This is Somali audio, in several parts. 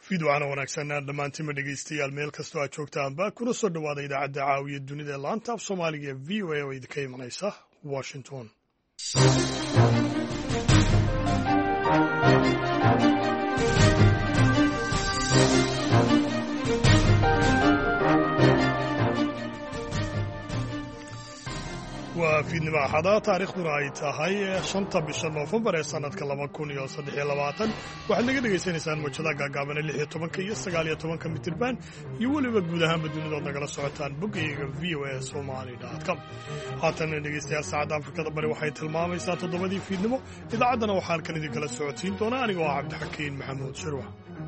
fiidwacana wanaagsan dhammaantiinba dhegaystayaal meel kastoo aad joogtaanba kuna soo dhowaada idaacadda caawiya dunida ee laanta af soomaaliga ee v o a oo idinka imanaysa washington. waa fiidnimo axada taariikhduna ay tahay 5 bisha Noofembar ee sanadka 2023 waxaad naga dhegaysanaysaan mawjadaha gaagaaban 16 iyo 19 mitirban iyo weliba guud ahaanba dunidood nagala socotaan boggayaga voasomali.com. haatan dhegaystayaal saacadda Afrikada Bari waxay tilmaamaysaa 7 fiidnimo. idaacaddana waxaa halkan idinkala socodsiin doona anigoo ah Cabdixakiin Maxamuud Shirwa.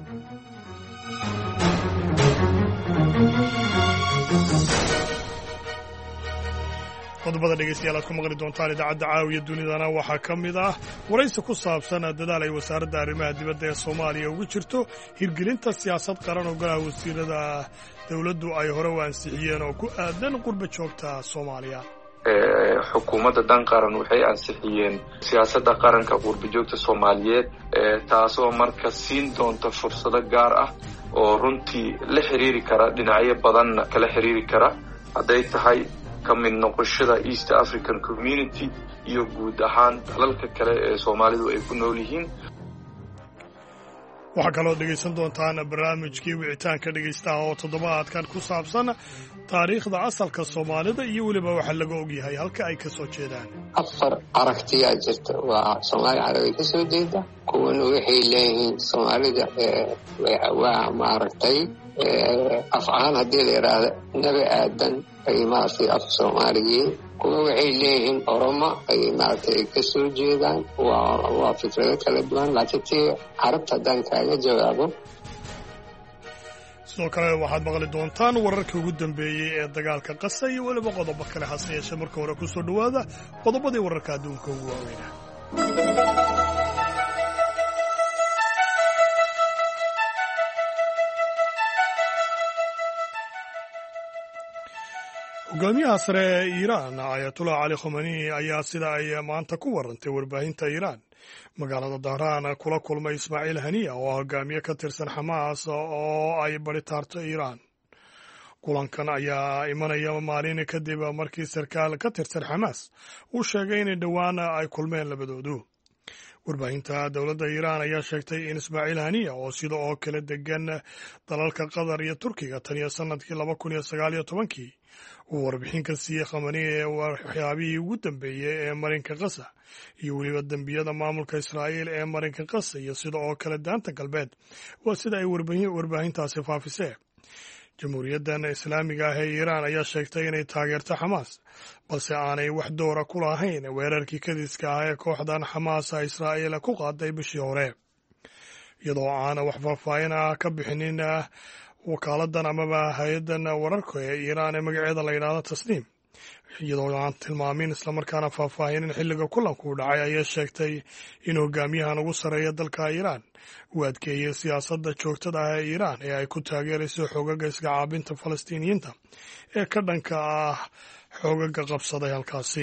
qodobada dhegaystayaal aad ku maqli doontaan idaacadda caawiya dunidana waxaa ka mid ah waraysi ku saabsan dadaal ay wasaaradda arrimaha dibadda ee Soomaaliya ugu jirto hirgelinta siyaasad qaran oo golaha wasiirada dawladdu ay hore u ansixiyeen oo ku aadan qurba joogta Soomaaliya. xukuumadda dan qaran waxay ansixiyeen siyaasadda qaranka qurba joogta Soomaaliyeed taasoo marka siin doonta fursado gaar ah oo runtii la xiriiri kara dhinacyo badan kala xiriiri kara haday tahay ka mid noqoshada East African Community iyo guud ahaan dalalka kale ee Soomaalidu ay ku nool yihiin. waxaa kaloo dhegaysan doontaan barnaamijkii wicitaanka dhegaystaha oo toddobaadkan ku saabsan taariikhda asalka Soomaalida iyo weliba waxa laga ogyahay halka ay ka soo jeedaan. afar aragtiyaa jirta waa Soomaali Carabi ka soo jeeda kuwana waxay leeyihiin Soomaalida waa maaragtay afcaan haddii la yidhaahdo nabi aadan ay maaragtay af Soomaaliyiin kuwa waxay leeyihiin Oromo ay maaragtay ka soo jeedaan waa fikrado kala duwan laakiin tii carabta haddaan kaaga jawaabo. sidoo kale waxaad maqli doontaan wararkii ugu dambeeyey ee dagaalka Qasa iyo weliba qodobo kale hase yeeshee marka hore ku soo dhowaada qodobadii wararka adduunka ugu waaweynaa. hogaamiyaha sare ee Iiraan Ayatollah Ali Khamenei ayaa sida ay maanta ku warantay warbaahinta Iiraan magaalada Dahraan kula kulmay Ismaaciil Haniya oo hogaamiye ka tirsan Xamaas oo ay baritaarto Iiraan. kulankan ayaa imanaya maalin kadib markii sarkaal ka tirsan Xamaas uu sheegay in dhowaan ay kulmeen labadoodu. warbaahinta dowladda Iiraan ayaa sheegtay in Ismaaciil Haniya oo sida oo kale degan dalalka Qatar iyo Turkiga tan iyo sanadkii 2019 uu warbixin ka siiyey Khamenei ee waxyaabihii ugu dambeeyey ee marinka Qasa iyo weliba dembiyada maamulka Israa'iil ee marinka Qasa iyo sida oo kale daanta galbeed waa sida ay warbaahintaasi faafisay. jamhuuriyaddan islaamiga ah ee Iiraan ayaa sheegtay inay taageerto Xamaas balse aanay wax doora ku lahayn weerarkii kadiska ah ee kooxdan Xamaas Israa'iil ku qaaday bishii hore iyadoo aan wax faahfaahin ah ka bixinin wakaaladdan amaba hay-addan wararka ee Iiraan ee magaceeda la yidhaahdo Tasniim iyadoo aan tilmaamin islamarkaana faahfaahinin xilliga kulanku dhacay ayaa sheegtay in hogaamiyahan ugu sarreeya dalka Iiraan uu adkeeyey siyaasadda joogtada ah ee Iiraan ee ay ku taageerayso xoogaga iskacaabinta Falastiiniyiinta ee ka dhanka ah xoogaga qabsaday halkaasi.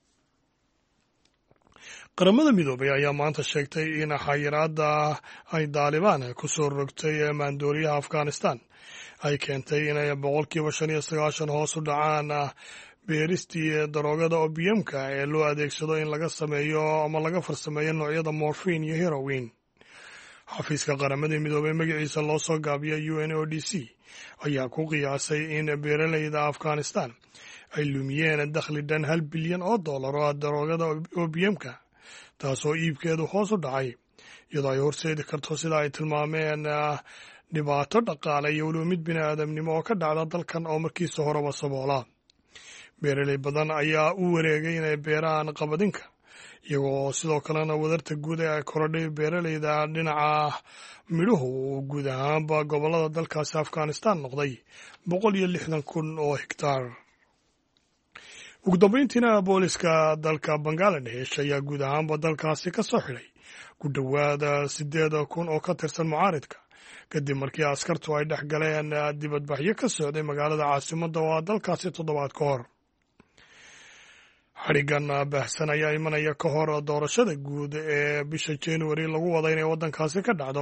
qaramada midoobay ayaa maanta sheegtay in xayiraadda ay Daalibaan ku soo rogtay maandooriyaha Afghanistan ay keentay inay 95% hoos u dhacaan beeristii daroogada opiumka ee loo adeegsado in laga sameeyo ama laga farsameeyo noocyada morphine iyo heroin. xafiiska qaramada midoobay magaciisa loo soo gaabiyay UNODC ayaa ku qiyaasay in beeralayda Afghanistan ay lumiyeen dakhli dhan $1 bilyan oo daroogada opiumka taasoo iibkeedu hoos u dhacay iyadoo ay horseedi karto sida ay tilmaameen dhibaato dhaqaale iyo weliba mid bini'aadamnimo oo ka dhacda dalkan oo markiisa horeba saboola. beeraley badan ayaa u wareegay inay beeraan qabadinka iyagoo sidoo kalena wadarta guud ee ay korodhay beeralayda dhinaca midhuhu uu guud ahaanba gobollada dalkaasi Afghanistan noqday 160,000 oo hektaar. ugu dambayntiina booliska dalka Bangladesh ayaa guud ahaanba dalkaasi ka soo xidhay ku dhowaad 8,000 oo ka tirsan mucaaridka kadib markii askartu ay dhex galeen dibadbaxyo ka socday magaalada caasimadda oo dalkaasi toddobaad ka hor. xadhiggan baahsan ayaa imanaya ka hor doorashada guud ee bisha January lagu wada inay waddankaasi ka dhacdo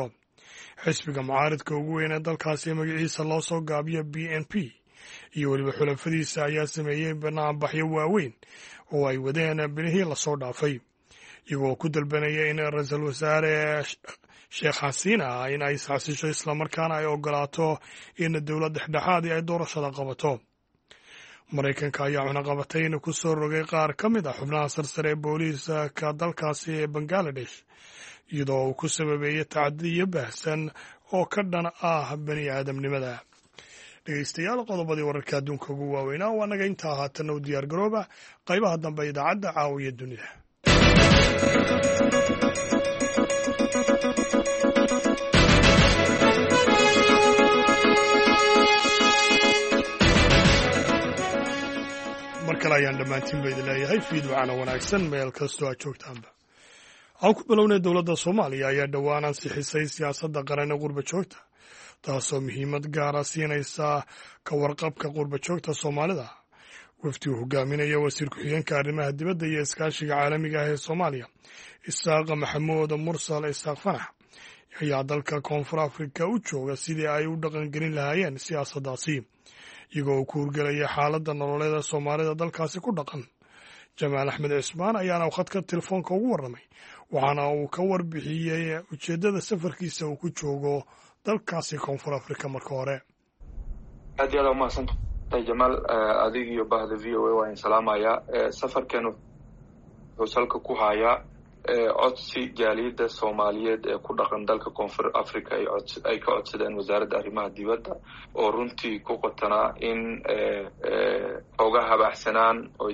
xisbiga mucaaridka ugu weyn ee dalkaasi magaciisa loo soo gaabiyo b n p iyo weliba xulafadiisa ayaa sameeyey banaanbaxyo waaweyn oo ay wadeen bilihii lasoo dhaafay iyagoo ku dalbanaya in ra-iisul wasaare sheekh xasiina in ay isxasisho islamarkaana ay ogolaato in dowlad dhexdhexaadii ay doorashada qabato. maraykanka ayaa cunaqabatayn ku soo rogay qaar ka mid ah xubnaha sarsare ee booliiska dalkaasi ee bangaladesh iyadoo uu ku sababeeyey tacadiyo baahsan oo ka dhan ah bani aadamnimada. dhegeystayaal, qodobadii wararka adduunka ugu waaweynaa waa naga intaa haatana u diyaar garooba qaybaha dambe idaacadda caawiya dunida. mar kale ayaan dhammaantiin ba idin leeyahay fiidwacana wanaagsan meel kastoo aad joogtaanba. aan ku bilownay dowladda Soomaaliya ayaa dhowaan ansixisay siyaasadda qaran ee qurba joogta, taasoo muhiimad gaara siinaysa ka warqabka qurba joogta Soomaalida. wafdi uu hogaaminaya wasiir ku-xigeenka arrimaha dibadda iyo iskaashiga caalamiga ah ee Soomaaliya Isaaq Maxamuud Mursal Isaaq Fanax ayaa dalka Koonfur Afrika u jooga sidii ay u dhaqangelin lahaayeen siyaasaddaasi, iyagoo ku hurgelaya xaaladda nololeeda Soomaalida dalkaasi ku dhaqan. Jamaal Axmed Cismaan ayaana khadka telefoonka ugu warramay, waxaana uu ka warbixiyey ujeeddada safarkiisa uu ku joogo dalkaasi Koonfur Afrika. marka hore aad iyo aad umahadsantahay Jamaal, adig iyo bahda VOA waan salaamayaa. safarkan wuxuu salka ku hayaa codsi jaaliyadda Soomaaliyeed ee ku dhaqan dalka Koonfur Afrika ay ka codsadeen wasaaradda arrimaha dibadda oo runtii ku qotanaa in xoogaa habaxsanaan oo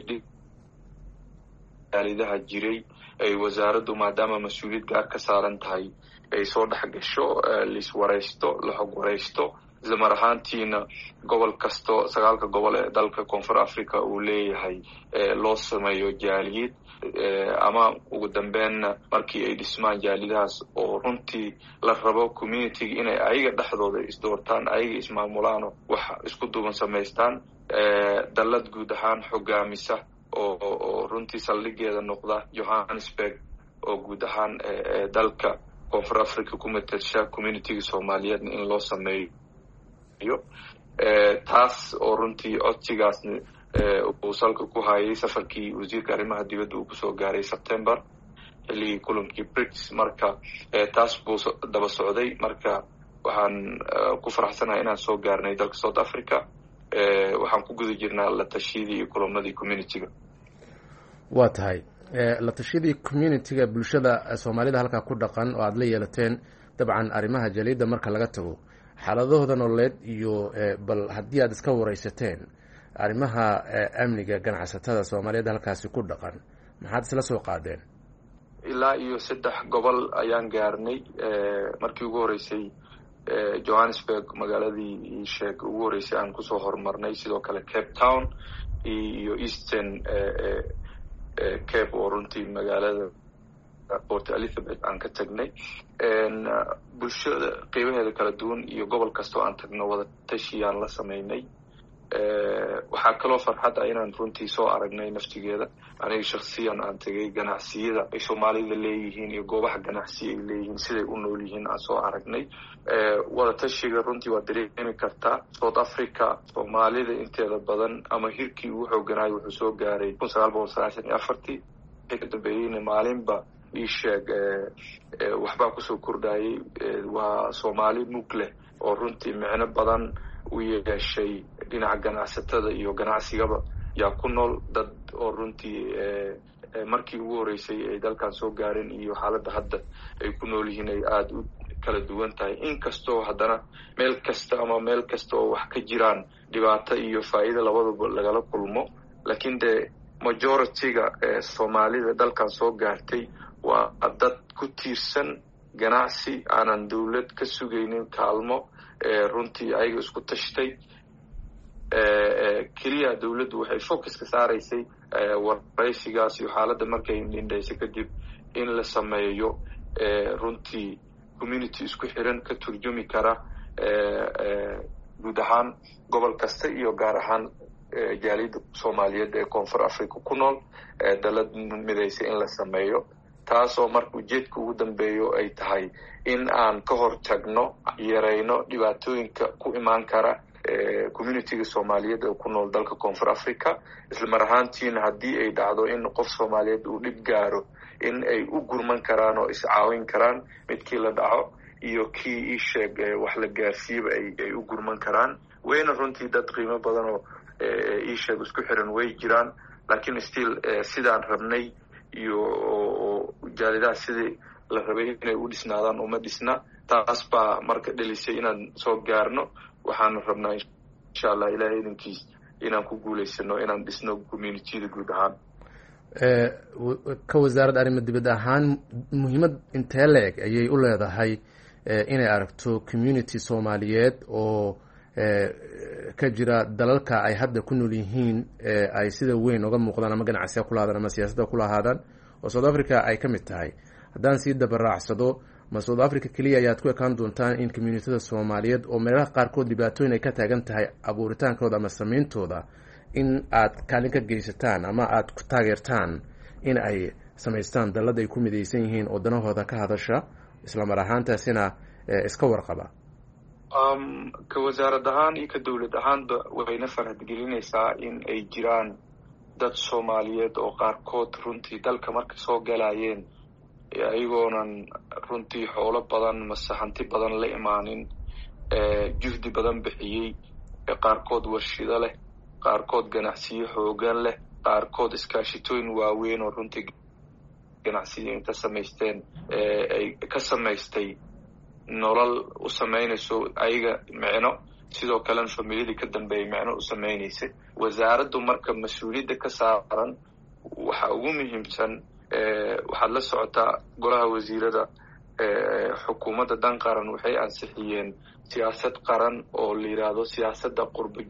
jaalidaha jiray ay wasaaraddu maadaama mas-uuliyad gaar ka saaran tahay ay soo dhex gasho, laiswaraysto, la xog waraysto, isla mar ahaantiina gobol kasto 9 gobol ee dalka Koonfur Afrika uu leeyahay loo sameeyo jaaliyad, ama ugu dambeynna markii ay dhismaan jaalidahaas oo runtii la rabo community inay ayaga dhexdooda isdoortaan, ayaga ismaamulaan, wax isku duuban samaystaan, dallad guud ahaan hogaamisa oo runtii saldhigeeda noqda Johannesburg oo guud ahaan dalka Koonfur Afrika ku matasha community Soomaaliyeed in loo sameeyo. taas oo runtii codsigaasna uu salka ku hayay safarkii wasiirka arrimaha dibadda uu kusoo gaaray September xilligii kulankii BRICS. marka taas buu daba socday. marka waxaan ku faraxsanahay inaan soo gaarnay dalka South Africa. waxaan ku guda jirnaa la tashiyadii iyo kulamadii community-ga. waa tahay la tashiyadii community-ga bulshada Soomaalida halkaa ku dhaqan oo aad la yeelateen dabcan arrimaha jaaliyadda marka laga tago xaaladahooda nololeed iyo bal haddii aad iska waraysateen arrimaha amniga ganacsatada Soomaaliyeed halkaasi ku dhaqan maxaad isla soo qaadeen? ilaa iyo 3 gobol ayaan gaarnay. markii ugu horeysay Johannesburg magaaladii ugu horeysay aan kusoo horumarnay, sidoo kale Cape Town iyo Eastern Cape oo runtii magaalada Port Elizabeth aan ka tagnay. bulshada qeybaheeda kala duwan iyo gobol kastoo aan tagno wada tashiyaan la sameynay. waxaa kaloo farxad ah inaan runtii soo aragnay naftigeeda. aniga shakhsiyan aan tagay ganacsiyada ay Soomaalida leeyihiin iyo goobaha ganacsi ay leeyihiin siday u nool yihiin aan soo aragnay. wada tashiga runtii waa dareemi kartaa. South Africa Soomaalida inteeda badan ama hirkii ugu xooganaay wuxuu soo gaaray 1994. ka dambeeyeyna maalinba ii sheeg waxbaa kusoo kordhayay. waa Soomaali mug leh oo runtii micno badan u yeeshay dhinaca ganacsatada iyo ganacsigaba yaa ku nool. dad oo runtii markii ugu horeysay ay dalkan soo gaareen iyo xaaladda hadda ay ku nool yihiin ay aada u kala duwan tahay. inkastoo haddana meel kasta oo wax ka jiraan dhibaato iyo faa'iido labadaba lagala kulmo, laakiin dee majority-ga Soomaalida dalkan soo gaartay waa dad ku tiirsan ganacsi, aanan dawlad ka sugaynin kaalmo, runtii ayaga isku tashtay. keliya dawladdu waxay focus ka saaraysay waraysigaas iyo xaaladda markay indhaysay kadib in la sameeyo runtii community isku xiran ka turjumi kara guud ahaan gobol kasta iyo gaar ahaan jaaliyadda Soomaaliyeed ee Koonfur Afrika ku nool. dalad midaysa in la sameeyo. taasoo marka ujeedka ugu dambeeyo ay tahay in aan ka hor tagno yarayno dhibaatooyinka ku imaan kara communityga soomaaliyeed ee ku nool dalka koonfur africa. isla mar ahaantiina haddii ay dhacdo in qof soomaaliyeed uu dhib gaaro in ay u gurman karaan oo iscaawin karaan, midkii la dhaco iyo kii ii sheeg wax la gaarsiiyaba ay u gurman karaan. wayna runtii dad qiimo badan oo ii sheeg isku xiran way jiraan, laakiin still sidaan rabnay iyo jaalidaha sidii la rabay inay u dhisnaadaan uma dhisna. taas baa marka dhelisay inaan soo gaarno. waxaanu rabnaa insha allah ilaahay idinkiis inaan ku guulaysano inaan dhisno communityda guud ahaan. ka wasaaradda arrimo dibad ahaan muhiimad intee la-eg ayay u leedahay inay aragto community soomaaliyeed oo ka jira dalalka ay hadda ku nool yihiin ay sida weyn uga muuqdaan ama ganacsiga kula haadaan ama siyaasadda kula haadaan oo South Africa ay ka mid tahay? haddaan sii dabaraacsado, ma South Africa keliya ayaad ku ekaan doontaan in communityada soomaaliyeed oo meelaha qaarkood dhibaatooyin ay ka taagan tahay abuuritaankooda ama sameyntooda in aad kaalin ka geysataan ama aad ku taageertaan in ay samaystaan dallad ay ku midaysan yihiin oo danahooda ka hadasha isla mar ahaantaasina iska warqaba? ka wasaarad ahaan iyo ka dowlad ahaanba wayna farhadgelinaysaa in ay jiraan dad soomaaliyeed oo qaarkood runtii dalka markay soo galayeen ayagoonan runtii xoolo badan mase hanti badan la imaanin, juhdi badan bixiyey, qaarkood warshido leh, qaarkood ganacsiyo xoogan leh, qaarkood iskaashitooyin waaweyn oo runtii ganacsiyo inta samaysteen ay ka samaystay nolol u samaynayso ayaga micno, sidoo kalena familiyadii ka dambeeyay micno u samaynaysay. wasaaraddu marka mas-uuliyadda ka saaran waxa ugu muhiimsan, waxaad la socotaa golaha wasiirada xukuumadda dan qaran waxay ansixiyeen siyaasad qaran oo la yidhaahdo siyaasadda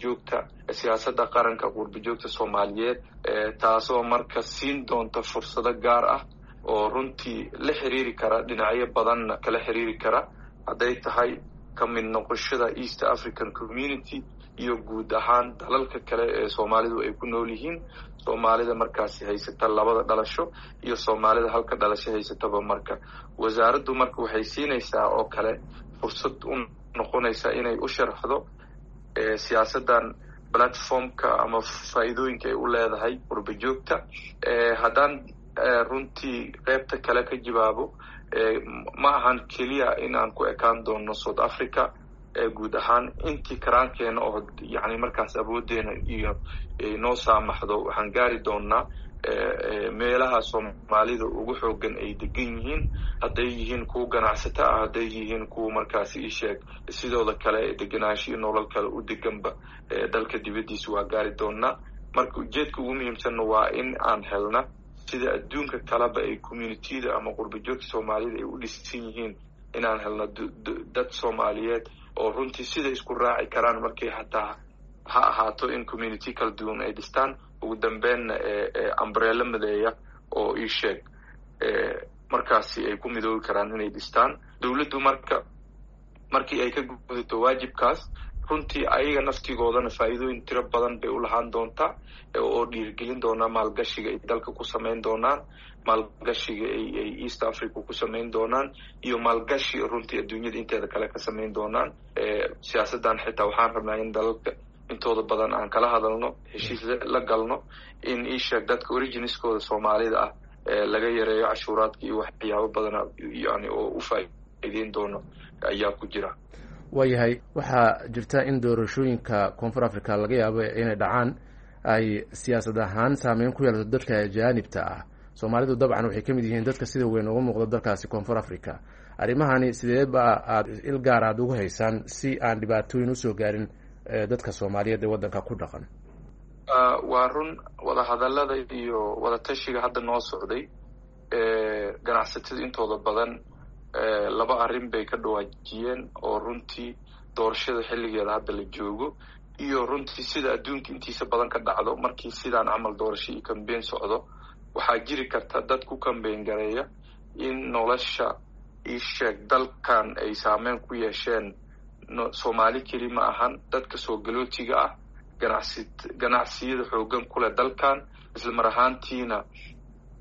qaranka qurba joogta soomaaliyeed, taasoo marka siin doonta fursado gaar ah oo runtii la xiriiri kara dhinacyo badanna kala xiriiri kara, hadday tahay ka mid noqoshada East African Community iyo guud ahaan dalalka kale ee soomaalidu ay ku nool yihiin. soomaalida markaasi haysata labada dhalasho iyo soomaalida halka dhalasho haysataba, marka wasaaraddu marka waxay siinaysaa oo kale fursad u noqonaysa inay u sharaxdo siyaasaddan platformka ama faa'iidooyinka ay u leedahay qurba joogta. haddaan runtii qaybta kale ka jawaabo, ma ahan keliya inaan ku ekaan doono South Africa, guud ahaan intii karaankeena oo yani markaas awoodeena iyo noo saamaxdo waxaan gaari doonaa meelaha soomaalida ugu xoogan ay degan yihiin, hadday yihiin kuwa ganacsata ah, hadday yihiin kuwa markaasi ii sheeg sidooda kale deganaansho iyo nolol kale u deganba dalka dibaddiisa waa gaari doonaa. marka ujeedka ugu muhiimsanna waa in aan helna sida adduunka kaleba ay communityda ama qurba joogta soomaalida ay u dhisan yihiin, inaan helno dad soomaaliyeed oo runtii sida isku raaci karaan markay hataa ha ahaato in community kala duwan ay dhistaan, ugu dambeynna umbrello madeeya oo ii sheeg markaasi ay ku midoobi karaan inay dhistaan. dowladdu markii ay ka gudato waajibkaas, runtii ayaga naftigoodana faa'iidooyin tiro badan bay u lahaan doontaa oo dhiirigelin doonaa maalgashiga ay dalka ku samayn doonaan, maalgashiga ay East Africa ku samayn doonaan, iyo maalgashi runtii adduunyada inteeda kale ka samayn doonaan. siyaasaddan xitaa waxaan rabnaa in dalalka intooda badan aan kala hadalno, heshiis la galno, in ii sheeg dadka originiskooda soomaalida ah laga yareeyo cashuuraadka iyo waxyaabo badana yani oo u faa'iideyn doono ayaa ku jira. waayahay, waxaa jirta in doorashooyinka koonfur africa laga yaabo inay dhacaan ay siyaasad ahaan saameyn ku yeelato dadka ajaanibta ah. soomaalidu dabcan waxay ka mid yihiin dadka sida weyn uga muuqda dalkaasi koonfur africa. arrimahani sideeba aad il gaar aad ugu haysaan si aan dhibaatooyin usoo gaarin dadka soomaaliyeed ee waddanka ku dhaqan? waa run, wadahadallada iyo wadatashiga hadda noo socday, ganacsatada intooda badan laba arrin bay ka dhawaajiyeen oo runtii doorashada xilligeeda hadda la joogo iyo runtii sida adduunka intiisa badan ka dhacdo markii sidaan camal doorasho iyo kambeyn socdo, waxaa jiri karta dad ku kambeyn gareeya in nolosha ii sheeg dalkan ay saameyn ku yeesheen. soomaali keli ma ahan, dadka soo galootiga ah, ganacsiyada xoogan kuleh dalkan, isla mar ahaantiina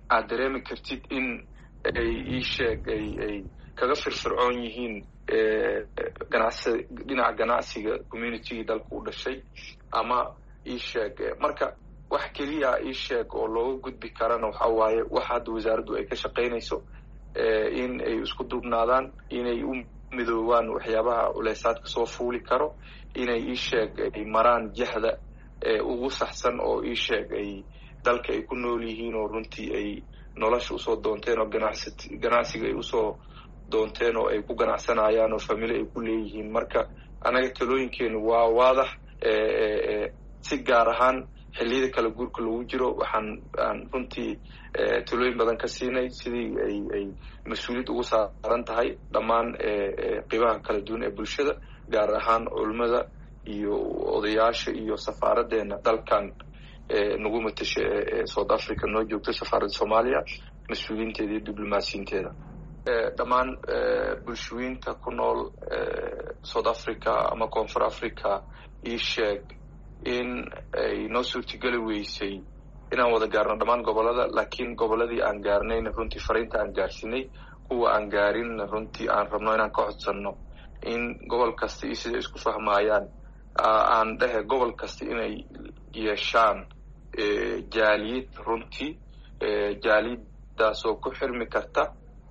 aad dareemi kartid in ay ii sheeg ay kaga firfircoon yihiin dhinaca ganacsiga communitygii dalka u dhashay ama ii sheeg marka wax keliya ii sheeg oo looga gudbi karana waxa waaye waxa hadda wasaaraddu ay ka shaqaynayso in ay isku duubnaadaan inay u midoobaan waxyaabaha culeysaadka soo fuuli karo inay ii sheeg ay maraan jahda ugu saxsan oo ii sheeg ay dalka ay ku nool yihiin oo runtii ay nolosha usoo doonteen oo ganacsiga ay usoo doonteen oo ay ku ganacsanayaan oo famili ay ku leeyihiin marka anaga talooyinkeenu waa waadax si gaar ahaan xilliyada kala guurka lagu jiro aan runtii talooyin badan ka siinay sidii ay mas-uuliyad ugu saaran tahay dhammaan qiibaha kala duwan ee bulshada gaar ahaan culimmada iyo odayaasha iyo safaaraddeena dalkan nagu matasha ee South Africa noo joogto safaaradda Soomaaliya mas-uuliyiinteeda iyo diblomaasiyiinteeda dhammaan bulshooyinka ku nool South Africa ama Koonfur Africa ii sheeg in ay noo suurtageli weysay inaan wada gaarno dhammaan gobollada laakiin gobolladii aan gaarnayna runtii fariinta aan gaarsinay kuwa aan gaarinna runtii aan rabno inaan ka codsanno in gobol kasta iyo sida isku fahmayaan aan dhahe gobol kasta inay yeeshaan jaaliyad runtii jaaliyadaasoo ku xirmi karta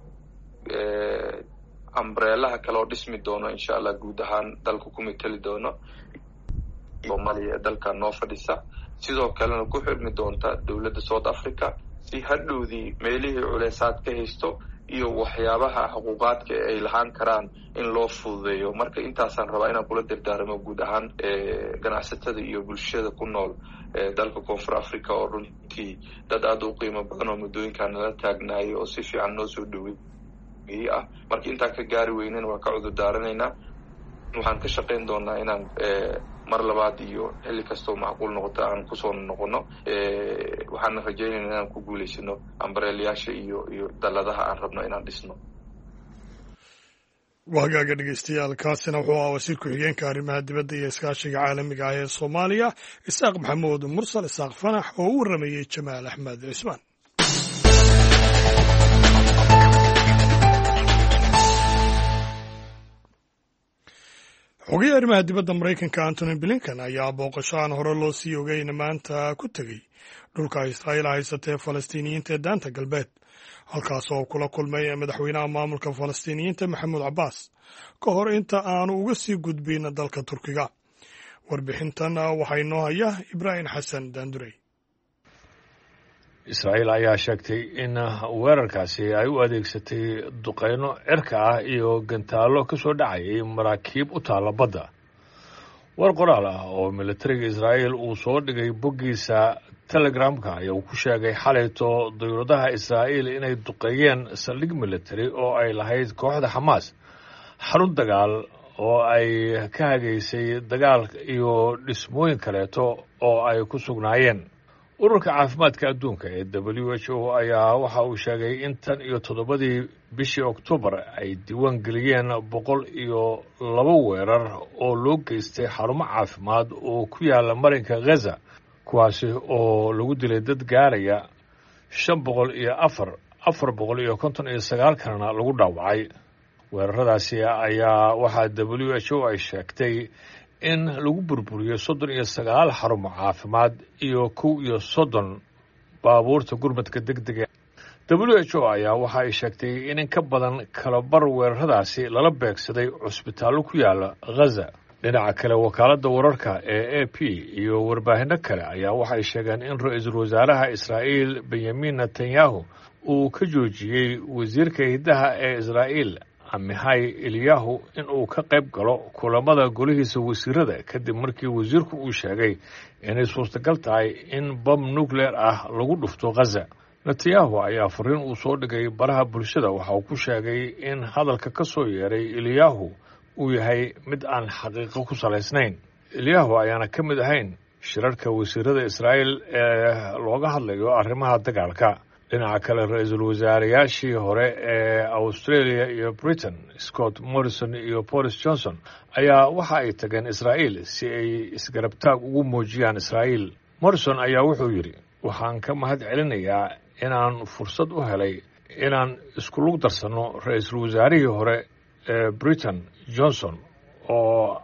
ambreelaha kale oo dhismi doono insha allah guud ahaan dalka ku mateli doono Soomaaliya dalkan noo fadhisa sidoo kalena ku xirmi doonta dowladda South Africa si hadhowdii meelihii culeysaad ka haysto iyo waxyaabaha xuquuqaadka ay lahaan karaan in loo fududeeyo marka intaasaan rabaa inaan kula dardaaramo guud ahaan ganacsatada iyo bulshada ku nool dalka Koonfur Africa oo runtii dad aad u qiimo badan oo muddooyinkan nala taagnaayay oo si fiican noo soo dhaweeyay marka intaan ka gaari weyneen waan ka cudur daaranaynaa waxaan ka shaqayn doonaa inaan mar labaad iyo xilli kastoo macquul noqoto aan kusoo noqono waxaan rajaynaynaa inaan ku guulaysano ambareelayaasha iyo dalladaha aan rabno inaan dhisno wahagaaga dhegeystayaal kaasina wuxuu ahaa wasiir ku-xigeenka arrimaha dibadda iyo iskaashiga caalamiga ah ee Soomaaliya Isaaq Maxamuud Mursal Isaaq Fanax oo u waramayay Jamaal Axmed Cismaan xogayaha arrimaha dibadda Maraykanka Antony Blinken ayaa booqasho aan hore loo sii ogeyn maanta ku tegey dhulka Israa'iil haysatee Falastiiniyiinta ee daanta galbeed halkaas oo kula kulmay madaxweynaha maamulka Falastiiniyiinta Maxamuud Cabbaas ka hor inta aanu uga sii gudbin dalka Turkiga warbixintan waxaa inoo haya Ibraahim Xasan Daandurey Israa'iil ayaa sheegtay in weerarkaasi ay u adeegsatay duqeyno cirka ah iyo gantaalo ka soo dhacayay maraakiib u taala badda war qoraal ah oo militariga Israa'iil uu soo dhigay boggiisa Telegramka ayaa uu ku sheegay xalayto dawladaha Israa'iil inay duqeeyeen saldhig military oo ay lahayd kooxda Xamaas xarun dagaal oo ay ka hagaysay dagaal iyo dhismooyin kaleeto oo ay ku sugnaayeen ururka caafimaadka adduunka ee WHO ayaa waxa uu sheegay in tan iyo 7 bishii Oktoobar ay diiwaan geliyeen 102 weerar oo loo geystay xarumo caafimaad oo ku yaala marinka Gaza kuwaasi oo lagu dilay dad gaaraya 459 kalena lagu dhaawacay weeraradaasi ayaa waxaa WHO ay sheegtay in lagu burburiyey 39 xarumo caafimaad iyo 30 baabuurta gurmadka degdega WHO ayaa waxa ay sheegtay in ka badan kala bar weeraradaasi lala beegsaday cusbitaallo ku yaala Gaza dhinaca kale wakaaladda wararka ee AP iyo warbaahinno kale ayaa waxay sheegeen in ra'iisul wasaaraha Israa'iil Benjamin Netanyahu uu ka joojiyey wasiirka hidaha ee Israa'iil Amihay Eliyahu in uu ka qayb galo kulamada golihiisa wasiirada kadib markii wasiirku uu sheegay inay suurtagal tahay in bam nuclear ah lagu dhufto Gaza. Netanyahu ayaa fariin uu soo dhigay baraha bulshada waxa uu ku sheegay in hadalka ka soo yeeray Eliyahu uu yahay mid aan xaqiiqo ku salaysnayn. Eliyahu ayaana ka mid ahayn shirarka wasiirada Israa'iil ee looga hadlayo arrimaha dagaalka. dhinaca kale ra'iisul wasaarayaashii hore ee Australia iyo Britain Scott Morrison iyo Boris Johnson ayaa waxa ay tageen Israa'iil si ay isgarabtaag ugu muujiyaan Israa'iil. Morrison ayaa wuxuu yidhi waxaan ka mahad celinayaa inaan fursad u helay inaan isku lug darsanno ra-iisul wasaarihii hore ee britain johnson oo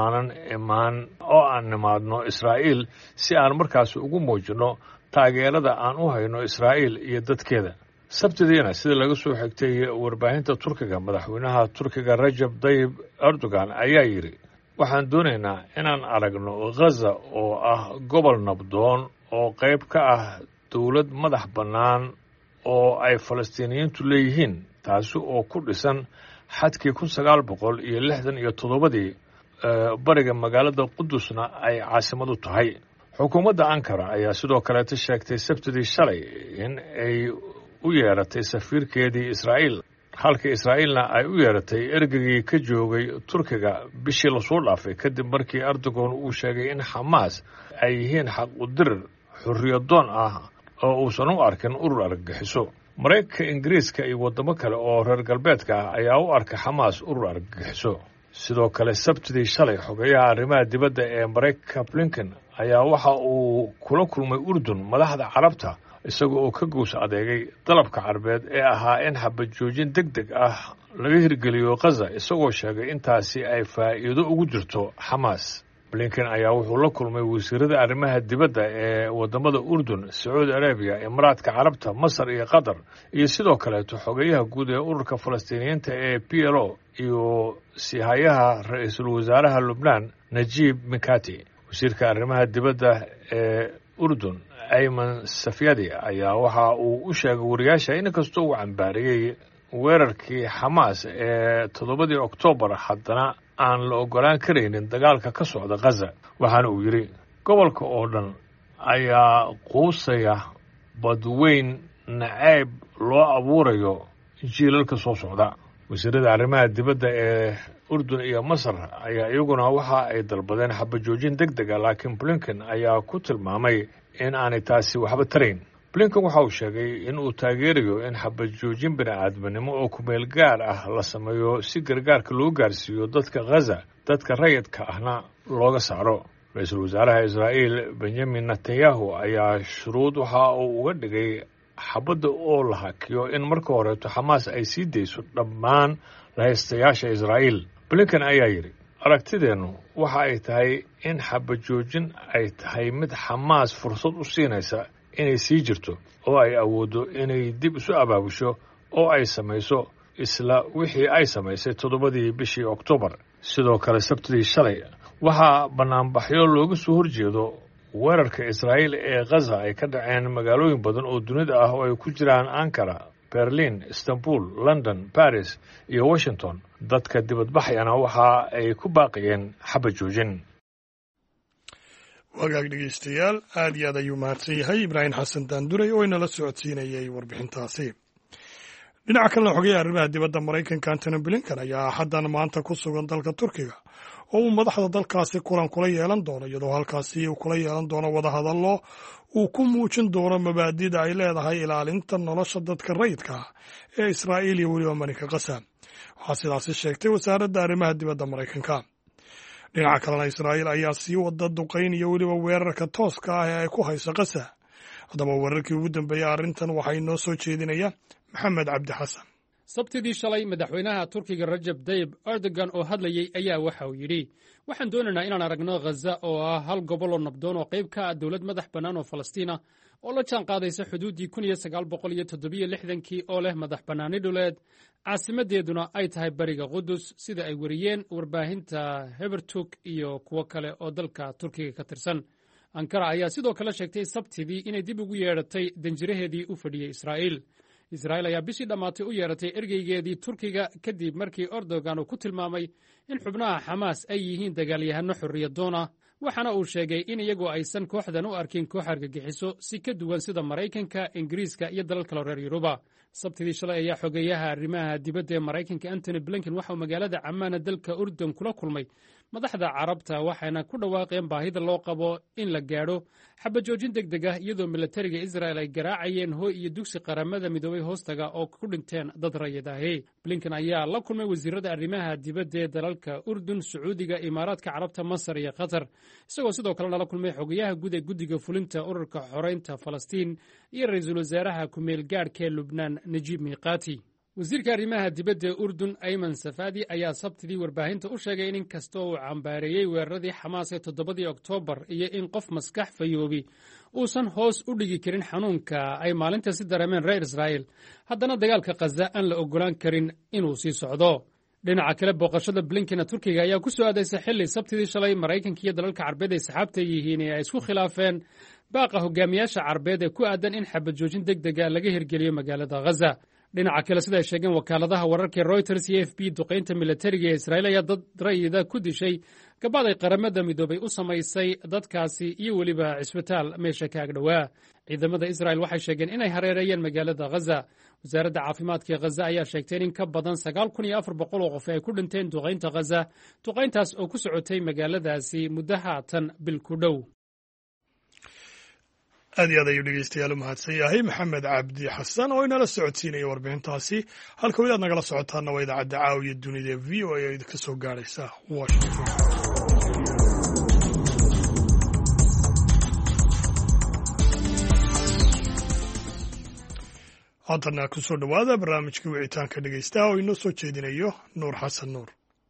aan nimaadno israa'iil si aan markaas ugu muujinno taageerada aan u hayno israa'iil iyo dadkeeda. sabtidiina sida laga soo xigtay warbaahinta turkiga, madaxweynaha turkiga rajab tayyib erdogan ayaa yidhi, waxaan doonaynaa inaan aragno ghaza oo ah gobol nabdoon oo qayb ka ah dowlad madax bannaan oo ay falastiiniyiintu leeyihiin, taasi oo ku dhisan xadkii 1967 bariga magaalada qudusna ay caasimadu tahay. xukuumadda ankara ayaa sidoo kaleeta sheegtay sabtidii shalay in ay u yeeratay safiirkeedii israa'iil, halka israa'iilna ay u yeeratay ergeygii ka joogay turkiga bishii lasoo dhaafay kadib markii erdogan uu sheegay in xamaas ay yihiin xaq u dirir xorriyadoon ah oo uusan u arkin urur argagixiso. maraykanka, ingiriiska iyo waddamo kale oo reer galbeedka ah ayaa u arka xamaas urur argagixiso. sidoo kale sabtidii shalay xogayaha arrimaha dibadda ee maraykanka blinken ayaa waxa uu kula kulmay urdun madaxda carabta, isaga oo ka goos adeegay dalabka carbeed ee ahaa in xabad joojin deg deg ah laga hirgeliyo ghaza, isagoo sheegay intaasi ay faa'iido ugu jirto xamaas. blinken ayaa wuxuu la kulmay wasiirada arrimaha dibadda ee waddamada urdun, sacuudi arabiya, imaaraadka carabta, masar iyo qatar, iyo sidoo kaleeto xogayaha guud ee ururka falastiiniyiinta ee PLO iyo sihayaha ra-iisul wasaaraha lubnaan najiib mikati. wasiirka arrimaha dibadda ee urdun ayman safyadi ayaa waxa uu u sheegay wariyaasha in kastoo uu cambaariyey weerarkii xamaas ee 7 Oktoobar, haddana aan la ogolaan karaynin dagaalka ka socda ghaza. waxaana uu yidhi, gobolka oo dhan ayaa quusaya badweyn nacayb loo abuurayo jiilalka soo socda. wasiirada arrimaha dibadda ee urdun iyo masar ayaa iyaguna waxa ay dalbadeen xabajoojin deg dega, laakiin blinken ayaa ku tilmaamay in aanay taasi waxba tarayn. blinken waxa uu sheegay in uu taageerayo in xabajoojin bini'aadminimo oo kumeel gaar ah la sameeyo si gargaarka loo gaarsiiyo dadka ghaza, dadka rayidka ahna looga saaro. ra-iisul wasaaraha israa'iil benyamin netanyahu ayaa shuruud waxa uu uga dhigay xabadda oo la hakiyo in marka horeeto xamaas ay sii dayso dhammaan lahaystayaasha israa'iil. blinken ayaa yidhi, aragtideennu waxa ay tahay in xabajoojin ay tahay mid xamaas fursad u siinaysa inay sii jirto oo ay awooddo inay dib isu abaabusho oo ay samayso isla wixii ay samaysay 7 bishii Oktoobar. sidoo kale sabtidii shalay waxaa bannaanbaxyo looga soo horjeedo weerarka israa'iil ee ghaza ay ka dhaceen magaalooyin badan oo dunida ah oo ay ku jiraan ankara, berlin, istanbul, london, paris iyo washington. dadka dibadbaxayana waxa ay ku baaqiyeen xabad joojin. wagaag dhegeystayaal, aad iyo aad ayuu mahadsan yahay ibraahim xasan daanduray oo inala socodsiinayay warbixintaasi. dhinaca kalena xogayaha arrimaha dibadda maraykanka antony blinken ayaa xaddan maanta ku sugan dalka turkiga oo uu madaxda dalkaasi kulan kula yeelan doono, iyadoo halkaasi uu kula yeelan doono wadahadallo uu ku muujin doono mabaadi'da ay leedahay ilaalinta nolosha dadka rayidka ah ee israa'iil iyo weliba marinka ghaza. waxaa sidaasi sheegtay wasaaradda arrimaha dibadda maraykanka. dhinaca kalena israa'iil ayaa sii wada duqayn iyo weliba weerarka tooska ah ee ay ku hayso ghaza. haddaba weerarkii ugu dambeeyey arrintan waxaa inoo soo jeedinaya maxamed cabdi xasan. sabtidii shalay madaxweynaha turkiga rajab tayyib erdogan oo hadlayey ayaa waxa uu yidhi, waxaan doonaynaa inaan aragno ghaza oo ah hal gobol oo nabdoon oo qayb ka ah dowlad madax bannaan oo falastiina oo la jaan qaadaysa xuduuddii 1967 oo leh madax bannaani dhuleed, caasimaddeeduna ay tahay bariga qudus, sida ay wariyeen warbaahinta hebertuk iyo kuwo kale oo dalka turkiga ka tirsan. ankara ayaa sidoo kale sheegtay sabtidii inay dib ugu yeedhatay danjiraheedii u fadhiyey israa'iil. israa'iil ayaa bishii dhammaatay u yeedhatay ergeygeedii turkiga kadib markii erdogan uu ku tilmaamay in xubnaha xamaas ay yihiin dagaalyahanno xorriyadoon ah, waxaana uu sheegay in iyagu aysan kooxdan u arkin koox argagixiso si ka duwan sida maraykanka, ingiriiska iyo dalal kaloo reer yuruba. sabtidii shalay ayaa xogeeyaha arrimaha dibadda ee maraykanka antony blinken waxauu magaalada camaana dalka urdun kula kulmay madaxda carabta waxayna ku dhawaaqeen baahida loo qabo in la gaadho xabajoojin deg deg ah iyadoo milatariga israel ay garaacayeen hooy iyo dugsi qaramada midoobay hoostaga oo ku dhinteen dad rayid ahi blinken ayaa la kulmay wasiirada arrimaha dibadda ee dalalka urdun sacuudiga imaaraadka carabta masar iyo qatar isagoo sidoo kalena la kulmay xogeyaha guud ee guddiga fulinta ururka xoreynta falastiin iyo ra-iisul wasaaraha ku-meel gaadhka ee lubnaan najiib miiqaati wasiirka arrimaha dibadda ee urdun ayman safadi ayaa sabtidii warbaahinta u sheegay in inkastoo uu cambaareeyey weeraradii xamaas ee 7 oktoobar iyo in qof maskax fayoobi uusan hoos u dhigi karin xanuunka ay maalinta si dareemeen reer israa'il haddana dagaalka khaza aan la oggolaan karin inuu sii socdo dhinaca kale booqashada blinkena turkiga ayaa ku soo aadaysay xilli sabtidii shalay maraykanka iyo dalalka carbeed ay saxaabta yihiin ee ay isku khilaafeen baaqa hogaamiyaasha carbeed ee ku aadan in xabajoojin deg dega laga hirgeliyo magaalada khaza dhinaca kale sida ay sheegeen wakaaladaha wararka reuters iyo f b duqaynta milatariga ee israa'iil ayaa dad rayida ku dishay gabaad ay qaramada midoobay u samaysay dadkaasi iyo weliba cisbitaal meesha ka agdhowaa ciidamada israa'il waxay sheegeen inay hareereeyeen magaalada khaza wasaaradda caafimaadka ee khaza ayaa sheegtay in ka badan 9,400 oo qof ay ku dhinteen duqaynta khaza duqayntaas oo ku socotay magaaladaasi muddo haatan bil ku dhow aad iyo aad ayuu dhegeystayaal u mahadsan yahay maxamed cabdi xasan oo inala socodsiinaya warbixintaasi halka weli aad nagala socotaana waa idaacadda caawiya dunida v o a oo idinka soo gaaraysa washington haatana ku soo dhowaada barnaamijkii wicitaanka dhegeystaha oo inoo soo jeedinayo nuur xasan nuur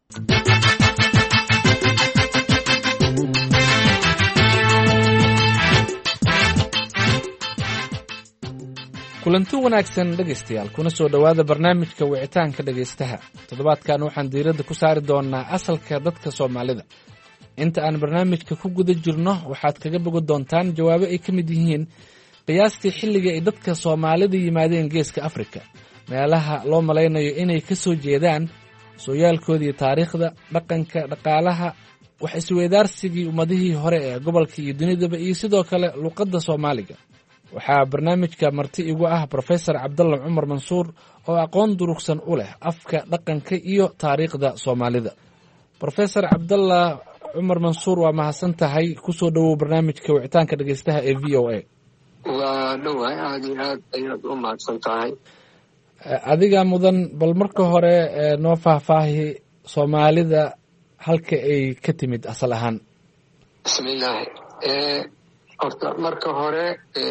kulanti wanaagsan dhegaystayaal kuna soo dhowaada barnaamijka wicitaanka dhegaystaha toddobaadkan waxaan diiradda ku saari doonnaa asalka dadka soomaalida inta aan barnaamijka ku guda jirno waxaad kaga bogan doontaan jawaabo ay ka mid yihiin qiyaastii xilliga ay dadka soomaalida yimaadeen geeska afrika meelaha loo malaynayo inay ka soo jeedaan sooyaalkoodii taariikhda dhaqanka dhaqaalaha wax isweydaarsigii ummadihii hore ee gobolka iyo dunidaba iyo sidoo kale luqadda soomaaliga waxaa barnaamijka marti igu ah brofesor cabdalla cumar mansuur oo aqoon durugsan u leh afka dhaqanka iyo taariikhda soomaalida brofesor cabdalla cumar mansuur waa mahadsan tahay kusoo dhowow barnaamijka wicitaanka dhegeystaha ee v o a waa dhowahay aada iyo aad ayaad u mahadsan tahay adiga mudan bal marka hore noo faahfaahi soomaalida halka ay ka timid asal ahaan bismillaahi horta marka hore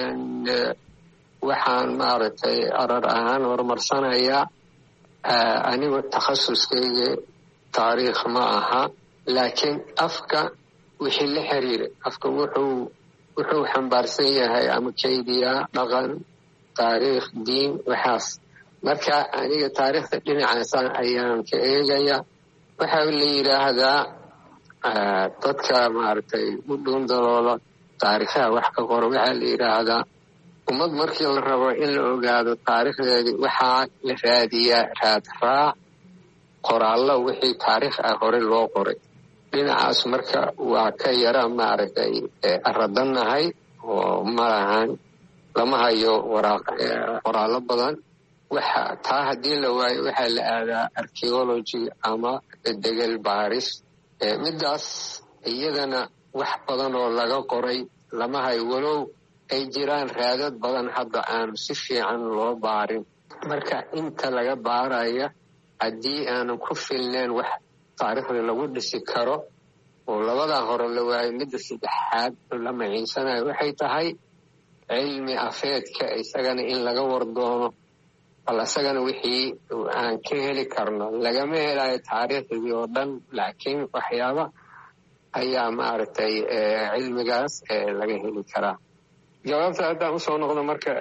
waxaan maaragtay arar ahaan horumarsanayaa anigu takhasuskayga taariikh ma aha laakiin afka wixii la xiriiray afka wuxuu xambaarsan yahay ama kaydiyaa dhaqan taariikh diin waxaas marka aniga taariikhda dhinacaasaan ayaan ka eegaya waxaa la yidhaahdaa dadka maaragtay u dhuundaloola taariikhaha wax ka qoro waxaa la yidhaahdaa ummad markii la rabo in la ogaado taariikhdeedii waxaa la raadiyaa raadraac qoraallo wixii taariikh ah hore loo qoray dhinacaas marka waa ka yara maaragtay aradannahay oo malahan lama hayo qoraallo badan taa haddii la waayo waxaa la aadaa archaeology ama degel baaris middaas iyadana wax badan oo laga qoray lama hayo walow ay jiraan raadad badan hadda aanu si fiican loo baarin marka inta laga baaraya haddii aanu ku filnayn wax taariikhda lagu dhisi karo oo labadaa hore la waayo midda saddexaad la maciinsanayo waxay tahay cilmi afeedka isagana in laga wardoono bal isagana wixii aan ka heli karno lagama helayo taariikhdii oo dhan laakiin waxyaaba ayaa maaragtay cilmigaas laga heli karaa jawaabta haddaan usoo noqdo marka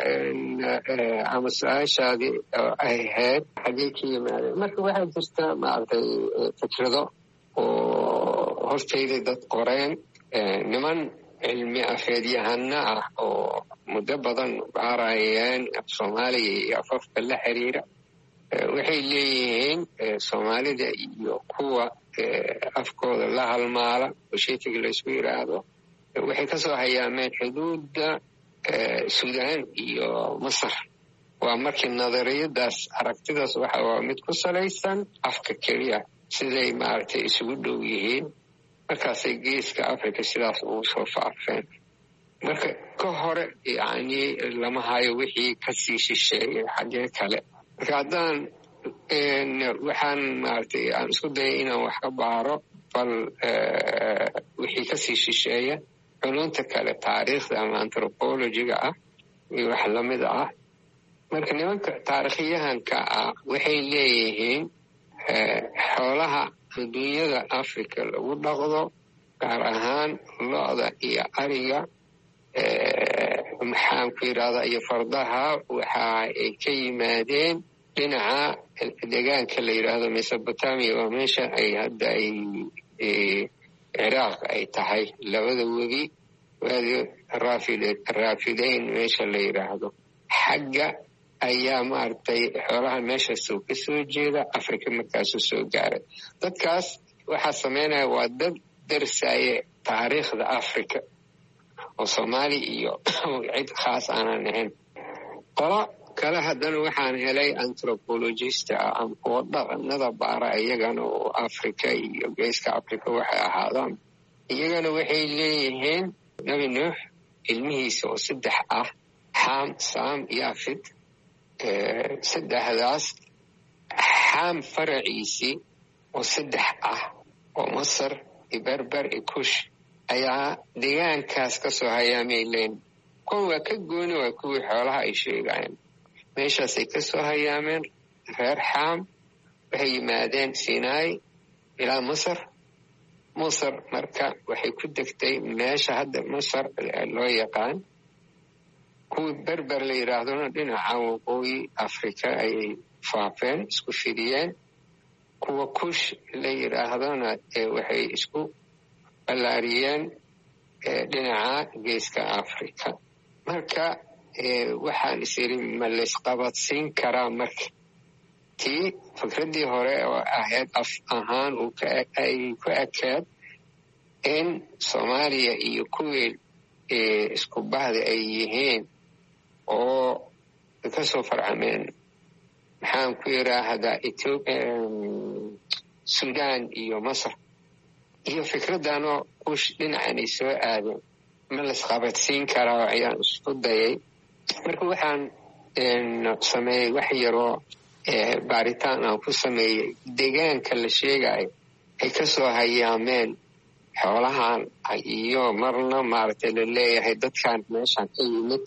ama su-aashaadii ay ahayd xagee ka yimaadeen marka waxaa jirta maaragtay fikrado oo hortayda dad qoreen niman cilmi afeedyahana ah oo muddo badan baarayeen soomaaliga iyo afafka la xiriira waxay leeyihiin soomaalida iyo kuwa afkooda la halmaala busheetiga laysku yidhaahdo waxay ka soo hayaameen xuduudda suudaan iyo masar waa markii nadariyadaas aragtidaas waa mid ku salaysan afka keliya siday maaragtay isugu dhow yihiin markaasay geeska africa sidaas ugu soo faafeen. marka ka hore yani lama hayo wixii kasii shisheeyey xaggee kale. marka haddaan waxaan maaragtay aan isku dayay inaan wax ka baaro bal wixii kasii shisheeya culunta kale taariikhda ama anthropologiga ah iyo wax lamid ah. marka nimanka taarikhyahanka ah waxay leeyihiin xoolaha adduunyada africa lagu dhaqdo gaar ahaan lo-da iyo ariga maxaan ku yidhahdaa iyo fardaha waxa ay ka yimaadeen dhinaca deegaanka la yidhaahdo mesopotamia waa meesha ay hadda ay ciraaq ay tahay labada webi waadi raafidayn meesha la yidhaahdo xagga ayaa maaragtay xoolaha meeshaasoo ka soo jeeda africa markaasuu soo gaaray. dadkaas waxaa samaynaya waa dad darsaye taariikhda africa oo soomaali iyo cid khaas aanan ahayn. qolo kale haddana waxaan helay anthropologista ama kuwo dhaqanada baara iyagana oo africa iyo geeska africa waxay ahaadaan. iyagana waxay leeyihiin nabi nuux ilmihiisa oo 3 ah xaam saam yaafid. saddexdaas xaam faraciisii oo 3 ah oo masar iyo berber iyo kush ayaa deegaankaas ka soo hayaamay leen. kuwa ka gooni waa kuwii xoolaha ay sheegayeen. meeshaasay ka soo hayaameen reer xaam waxay yimaadeen sinai ilaa masar. marka waxay ku degtay meesha hadda masar loo yaqaan. kuwii berber la yidhaahdona dhinaca waqooyi africa ayay faafeen isku fidiyeen. kuwa kush la yidhaahdona waxay isku ballaariyeen dhinaca geeska africa. marka waxaan is iri ma laysqabadsiin karaa marka tii fikraddii hore oo ahayd af ahaan ay ku ekeed in soomaaliya iyo kuwii isku bahda ay yihiin oo kasoo farcameen maxaan ku yidhaahdaa sudan iyo masar iyo fikraddanoo kush dhinacanay soo aadeen ma laysqabadsiin karaa ayaan isku dayay. marka waxaan sameeyey wax yaroo baaritaan aan ku sameeyey deegaanka la sheegayo ay ka soo hayaameen xoolahan iyo marna maaragtay la leeyahay dadkan meeshan ka yimid.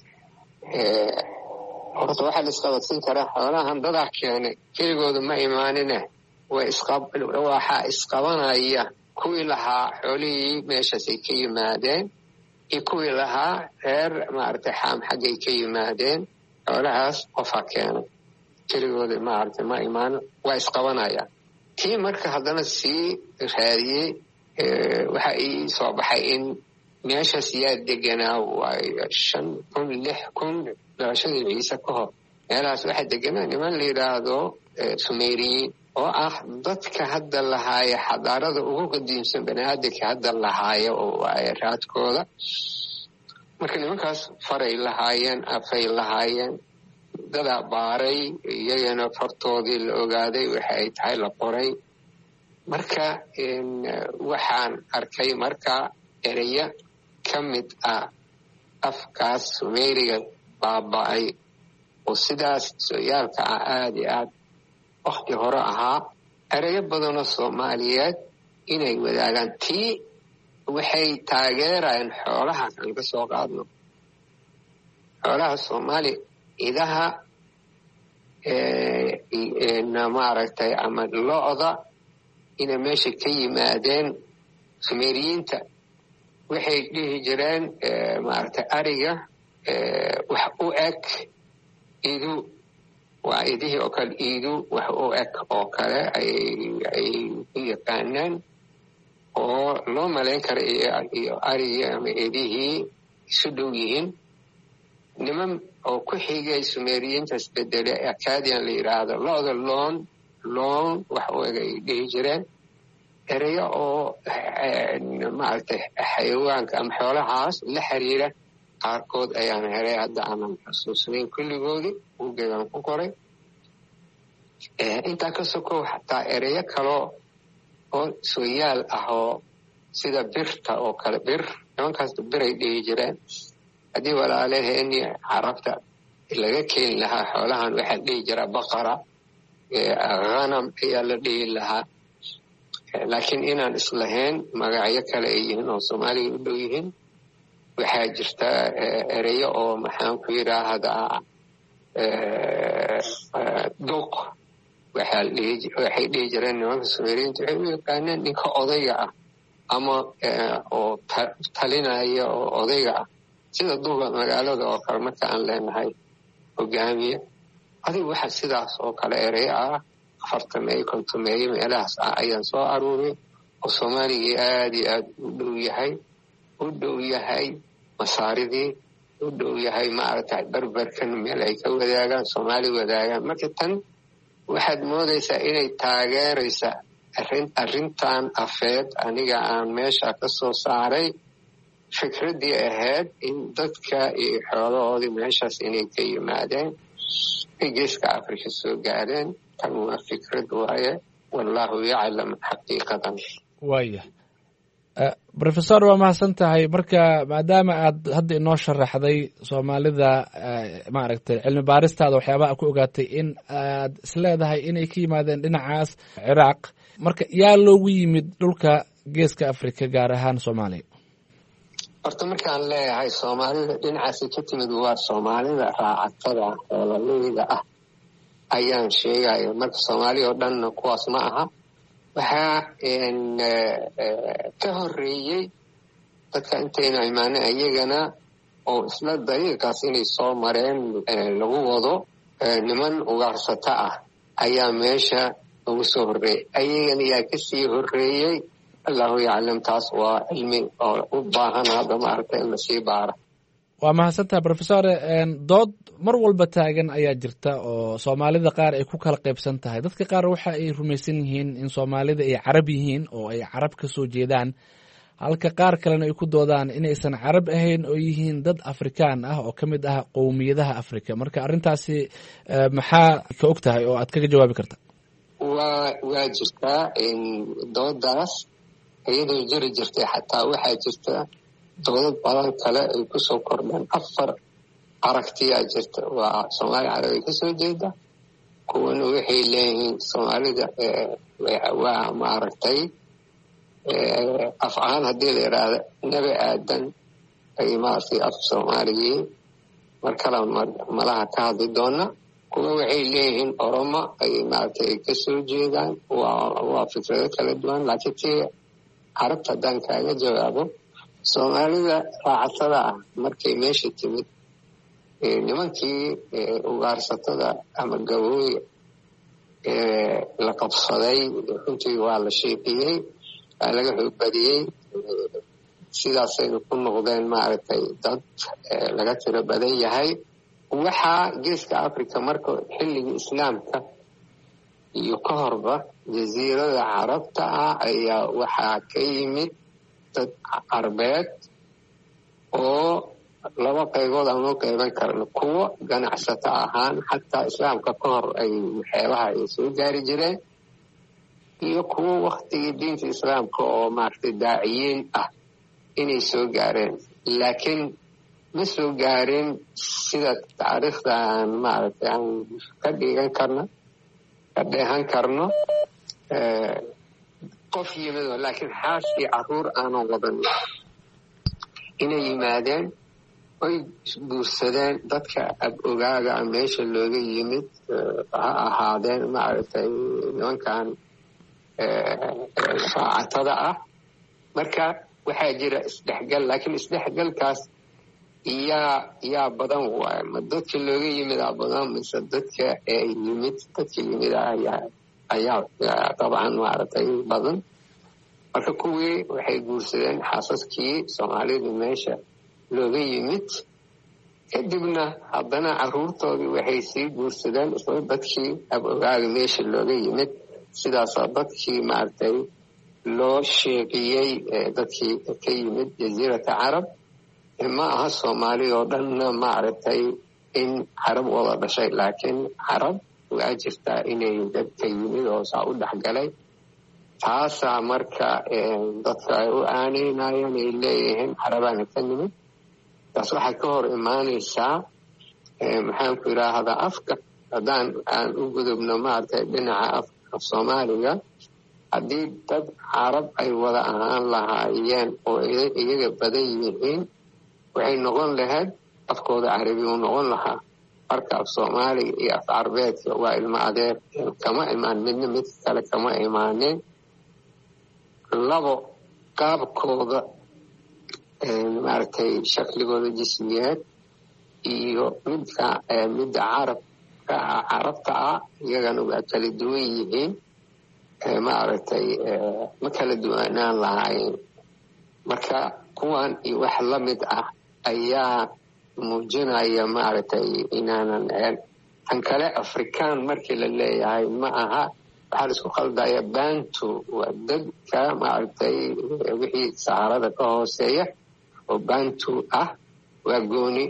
horta waxaa laisqabadsiin karaa xoolahan dadaa keenay keligooda ma imaanine waxaa isqabanaya kuwii lahaa xoolihii meeshaasay ka yimaadeen iyo kuwii lahaa reer maaragtay xaam xaggay ka yimaadeen. xoolahaas qofaa keenay keligooda maaragtay ma imaan waa isqabanaya. tii marka haddana sii raadiyey waxa ii soo baxay in meeshaas yaa deganaa waayo 5,000 6,000 dhalashadii ciise ka hor meelahaas waxaa deganaa niman la yidhaahdo sumeriyiin oo ah dadka hadda lahaaya xadaarada ugu qadiimsan baniaadanka hadda lahaaya oo waaya raadkooda. marka nimankaas faray lahaayeen afay lahaayeen dadaa baaray iyagana fartoodii la ogaaday waxa ay tahay la qoray. marka waxaan arkay marka ereya ka mid ah afkaas sumeriga baaba'ay oo sidaas sooyaalka ah aad iyo aad wakti hore ahaa ereyo badanoo soomaaliyeed inay wadaagaan. tii waxay taageerayeen xoolaha aan ka soo qaadno xoolaha soomaaliya idaha maaragtay ama lo-da inay meesha ka yimaadeen. sumeriyiinta waxay dhihi jireen maaragtay ariga wax u eg idu waa idihii oo kale idu wax u eg oo kale ay u yaqaanaan oo loo malayn kara iyo arigii ama idihii isu dhow yihiin. niman oo ku xigay sumeriyiintaas bedele acadian la yidhaahdo lo-da loon wax u eg ay dhihi jireen. ereyo oo maaragtay xayawaanka ama xoolahaas la xiriira qaarkood ayaan helay hadda aanan xusuusnayn kulligoodii buuggeedan ku qoray. Intaa ka sokow xataa ereyo kaloo oo sooyaal ah oo sida birta oo kale, nimankaas biray dhihi jireen. haddii walaalaheeni carabta laga keeni lahaa xoolahan waxaa dhihi jira baqara, hanam ayaa la dhihi lahaa. laakiin inaan islahayn magacyo kale ay yihiin oo soomaaliga u dhow yihiin. waxaa jirta ereyo oo maxaan ku yidhaahdaa duq, waxay dhihi jireen nimanka Soomaaliyiinta, waxay u yaqaaneen ninka odayga ah ama oo talinaya oo odayga ah, sida duqa magaalada oo kale marka aan leenahay hogaamiye. adigu waxa sidaas oo kale ereyo ah 40 50 meelahaas ah ayaan soo aruuriyay oo Soomaaliga aad iyo aad u dhow yahay masaaridii, u dhow yahay maaragtay barbarkan meel ay ka wadaagaan Soomaali wadaagaan. marka tan waxaad moodaysaa inay taageeraysa arrintan afeed aniga aan meesha ka soo saaray, fikraddii ahayd in dadka iyo xoolahoodii meeshaas inay ka yimaadeen, ay geeska Afrika soo gaareen. tan waa fikrad waaye, wallaahu yaclam xaqiiqadan. waaya rofesor, waa mahadsan tahay. marka maadaama aad hadda inoo sharaxday soomaalida maaragtay cilmi baaristaada waxyaabaha ku ogaatay in aad isleedahay inay ka yimaadeen dhinacaas ciraaq, marka yaa loogu yimid dhulka geeska Afrika gaar ahaan Soomaaliya? horta markaan leeyahay soomaalida dhinacaasi ka timid waa soomaalida raacatada xoololeyda ah ayaan sheegaya. marka Soomaaliya oo dhanna kuwaas ma aha. waxaa ka horeeyey dadka intayna imaanay ayagana oo isla dariiqaas inay soo mareen lagu wado niman ugaarsata ah ayaa meesha ugu soo horreeyey. ayagana yaa kasii horreeyey, allahu yaclam. taas waa cilmi oo u baahan hadda maaragtay in lasii baara. waa mahadsantaha rofesor. dood mar walba taagan ayaa jirta oo soomaalida qaar ay ku kala qaybsan tahay. dadka qaar waxa ay rumaysan yihiin in soomaalida ay carab yihiin oo ay carab ka soo jeedaan, halka qaar kalena ay ku doodaan inaysan carab ahayn oo yihiin dad Afrikaan ah oo ka mid ah qowmiyadaha Afrika. marka arrintaasi maxaa ka og tahay oo aad kaga jawaabi karta? waa jirtaa doodaas iyadoo jiri jirtay, xataa waxaa jirta doodad badan kale ay kusoo kordheen. 4 aragtiyaa jirta. waa Soomaali carabi ka soo jeeda, kuwana waxay leeyihiin Soomaalida waa maaragtay af ahaan haddii la yidhaahda nebi aadan ay maaragtay af Soomaaligii mar kale malaha ka hadli doona. kuwa waxay leeyihiin Oromo ay maaragtay ka soo jeedaan. waa fikrado kala duwan. laakiin tii carabta haddaan kaaga jawaabo, Soomaalida raacatada ah markay meesha timid, nimankii ugaarsatada ama gabooya la qabsaday, runtii waa la sheeqiyey, waa laga xoog badiyey. sidaasayna ku noqdeen maaragtay dad laga tiro badan yahay. waxaa geeska Afrika marka xilligii islaamka iyo ka horba jasiirada carabta ah ayaa waxaa ka yimid dad carbeed oo 2 qaybood aan loo qayban karno. kuwo ganacsato ahaan xataa islaamka ka hor ay waxyaabaha ay soo gaari jireen, iyo kuwo waktigii diinta islaamka oo maaragtay daaciyiin ah inay soo gaareen. laakiin ma soo gaarin sida taariikhda aan maaragtay aan ka dheehan karno qof yimid. laakiin xaas iyo caruur aanan wadan inay yimaadeen oy guursadeen. dadka ab-ogaaga meesha looga yimid ha ahaadeen maaragtay nimankan raacatada ah. marka waxaa jira isdhexgal, laakiin isdhexgalkaas yaa badan waaye. ma dadka looga yimidaa badan mise dadka yimid ayaa dabcan maaragtay badan. marka kuwii waxay guursadeen xaasaskii Soomaalida meesha looga yimid, kadibna haddana caruurtoodii waxay sii guursadeen isla dadkii ab-ogaaga meesha looga yimid. sidaasaa dadkii maaragtay loo sheeqiyey, dadkii ka yimid jasiirata carab ma aha soomaali oo dhanna maaragtay in carab wada dhashay, laakiin carab waa jirtaa inay dadka yimid oo saa u dhexgalay. taasaa marka dadka ay u aaneynayeen ay leeyihiin carabaana ka nimid. taas waxay ka hor imaanaysaa maxaanku yidhaahdaa afka. haddaan aan u gudubno maaragtay dhinaca afka soomaaliga, haddii dad carab ay wada ahaan lahaayeen oo iyaga badan yihiin, waxay noqon lahayd afkooda carabi uu noqon lahaa. marka af soomaaliga iyo af carbeedka waa ilmo adeer, kama imaan midna mid kale kama imaaneen. labo, qaabkooda maaragtay shakligooda jismiyeed iyo midda carabta ah iyagana waa kala duwan yihiin. maaragtay ma kala duwanaan lahaayeen. marka kuwan iyo wax la mid ah ayaa muujinaya maaragtay inaanan tan kale afrikaan markii la leeyahay ma aha, waxaa la isku qaldaya bantu. waa dadka maaragtay wixii saharada ka hooseeya oo bantu ah waa gooni.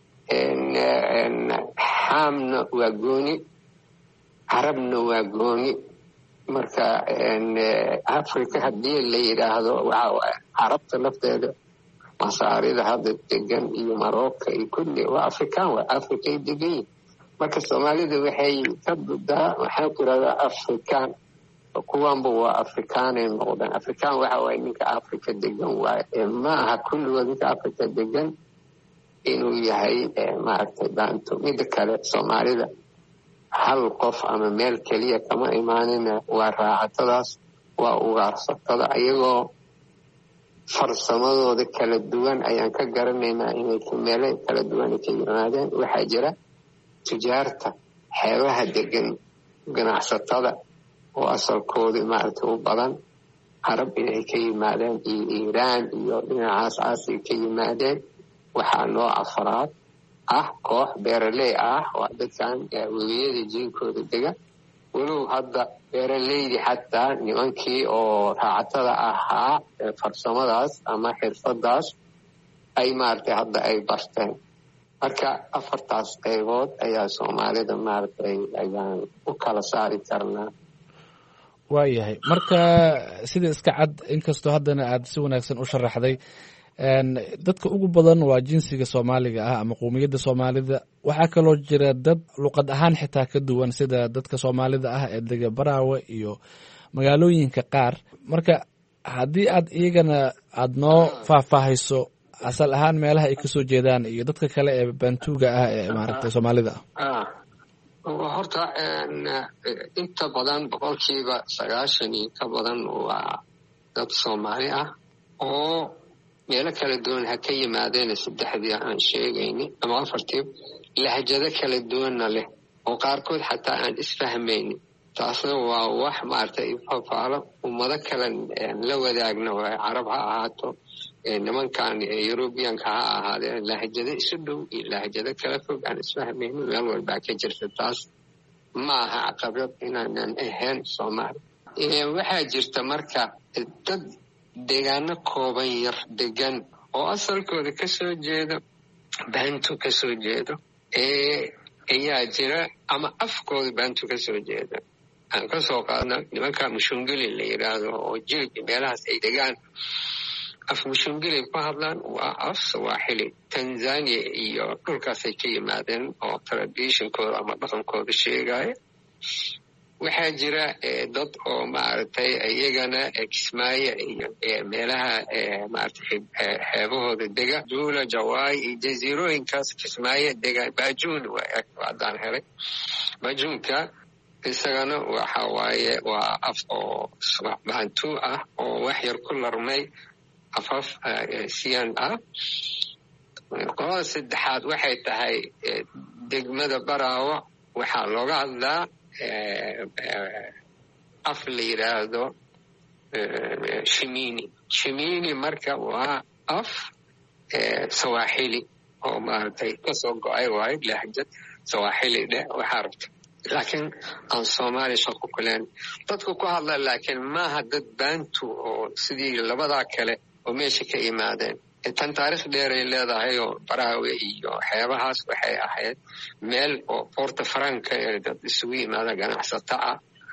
xaamna waa gooni, carabna waa gooni. marka africa haddii la yidhaahdo waxa waaye carabta lafteeda, masaarida hadda degan iyo marocco iyo kulli waa afrikaan, waa africay degan yihin. marka soomaalida waxay ka dudaa waxaan ku yidhahdaa afrikaan. kuwanba waa afrikaanay noqdaan. afrikaan waxa waaye ninka africa degan waaye, ma aha kulligood ninka africa degan inuu yahay maaragtay bantu. mida kale soomaalida hal qof ama meel keliya kama imaanina, waa raacatadaas, waa ugaarsatada. iyagoo farsamadooda kala duwan ayaan ka garanaynaa inay meelo kala duwan ka yimaadeen. waxaa jira tujaarta xeebaha degan, ganacsatada oo asalkooda maaragtay u badan carab inay ka yimaadeen, iyo iiraan iyo dhinacaas aasiya ka yimaadeen. waxaa nooc afraad ah koox beeraley ah, waa dadkan webiyada jiinkooda dega. walow hadda beeraleydi xataa nimankii oo raacatada ahaa farsamadaas ama xirfadaas ay maaragtay hadda ay barteen. marka afartaas qaybood ayaa soomaalida maaragtay ayaan u kala saari karnaa. waayahay, marka sida iska cad, inkastoo haddana aad si wanaagsan u sharaxday, dadka ugu badan waa jinsiga soomaaliga ah ama qowmiyadda soomaalida. waxaa kaloo jira dad luqad ahaan xitaa ka duwan, sida dadka soomaalida ah ee dega baraawe iyo magaalooyinka qaar. marka haddii aad iyagana aad noo faahfaahayso asal ahaan meelaha ay kasoo jeedaan iyo dadka kale ee bantuuga ah ee maaragtay soomaalida ah. horta inta badan 90% ka badan waa dad soomaali ah oo meelo kala duwan ha ka yimaadeen. 3 aan sheegayni ama 4 lahjado kala duwanna leh oo qaarkood xataa aan isfahmaynin. taasna waa wax maaragtay fafaalo ummado kale la wadaagna, waa carab ha ahaato, nimankan Europeanka ha ahaadeen. lahjado isu dhow iyo lahjado kala fog aan isfahmaynin meel walbaa ka jirta. taas ma aha caqabad inaanan ahayn Soomaali. waxaa jirta marka dad deegaano kooban yar degan oo asalkooda kasoo jeeda bantu kasoo jeedo ayaa jira, ama afkooda bantu kasoo jeeda. aan kasoo qaadna nimanka mushungili la yidhaahdo oo jilib meelahaas ay degaan, af mushungili ku hadlaan, waa af Swahili. Tanzania iyo dhulkaasay ka yimaadeen oo traditionkooda ama dhaqankooda sheegaya. waxaa jira dad oo maaragtay iyagana Kismaayo iyo meelaha maaragtay xeebahooda dega, Duula, Jawaay iyo jasiirooyinkaas Kismaayo dega. Baajuun waadaan helay. Baajuunka isagana waxa waaye waa af oo bantu ah oo wax yar ku larmay afaf siyan ah. qolada saddexaad waxay tahay degmada Baraawo waxaa looga hadlaa af la yidhaahdo shimini. marka waa af Swahili oo maaragtay kasoo go-ay waayo lahjad Swahili dheh waxaa rabta, laakiin aan Soomaali shaqo ku leen. dadku ku hadla laakiin maaha dad bantu oo sidii labadaa kale oo meesha ka yimaadeen. tan taariikh dheer ay leedahay oo Baraawe iyo xeebahaas waxay ahayd meel oo Porto Franca ee dad isugu yimaada ganacsato ah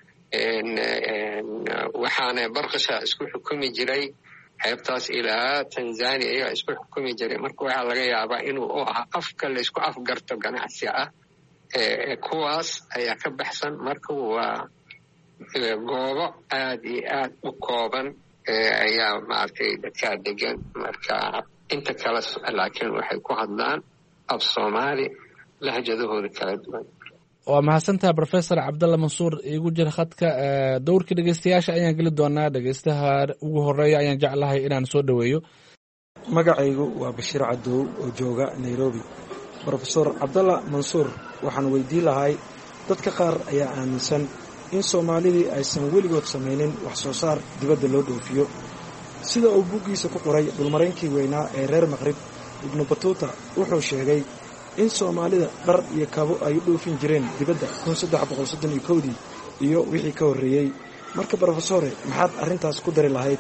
waxaana barqasha isku xukumi jiray xeebtaas ilaa Tanzania ayaa isku xukumi jiray marka waxaa laga yaabaa inuu u ahaa afka la isku afgarto ganacsi ah kuwaas ayaa ka baxsan marka waa goobo aad iyo aad u kooban ayaa maaragtay dadka degan marka inta kale laakiin waxay ku hadlaan af Soomaali lahjadahooda kala duwan. waa mahadsantaha Professor Cabdalla Mansuur igu jira khadka dowrka dhegeystayaasha ayaan geli doonaa. dhegeystaha ugu horeeya ayaan jeclahay inaan soo dhaweeyo. magacaygu waa Bashiir Cadow oo jooga Nairobi. Professor Cabdalla Mansuur waxaan weydiin lahay dadka qaar ayaa aaminsan in Soomaalidii aysan weligood samaynin wax soo saar dibadda loo dhoofiyo sida uu buuggiisa ku qoray dhulmareenkii weynaa ee reer Maqrib Ibn Battuta wuxuu sheegay in Soomaalida dhar iyo kabo ay u dhoofin jireen dibadda 1331 iyo wixii ka horreeyay. marka Professore maxaad arrintaas ku dari lahayd?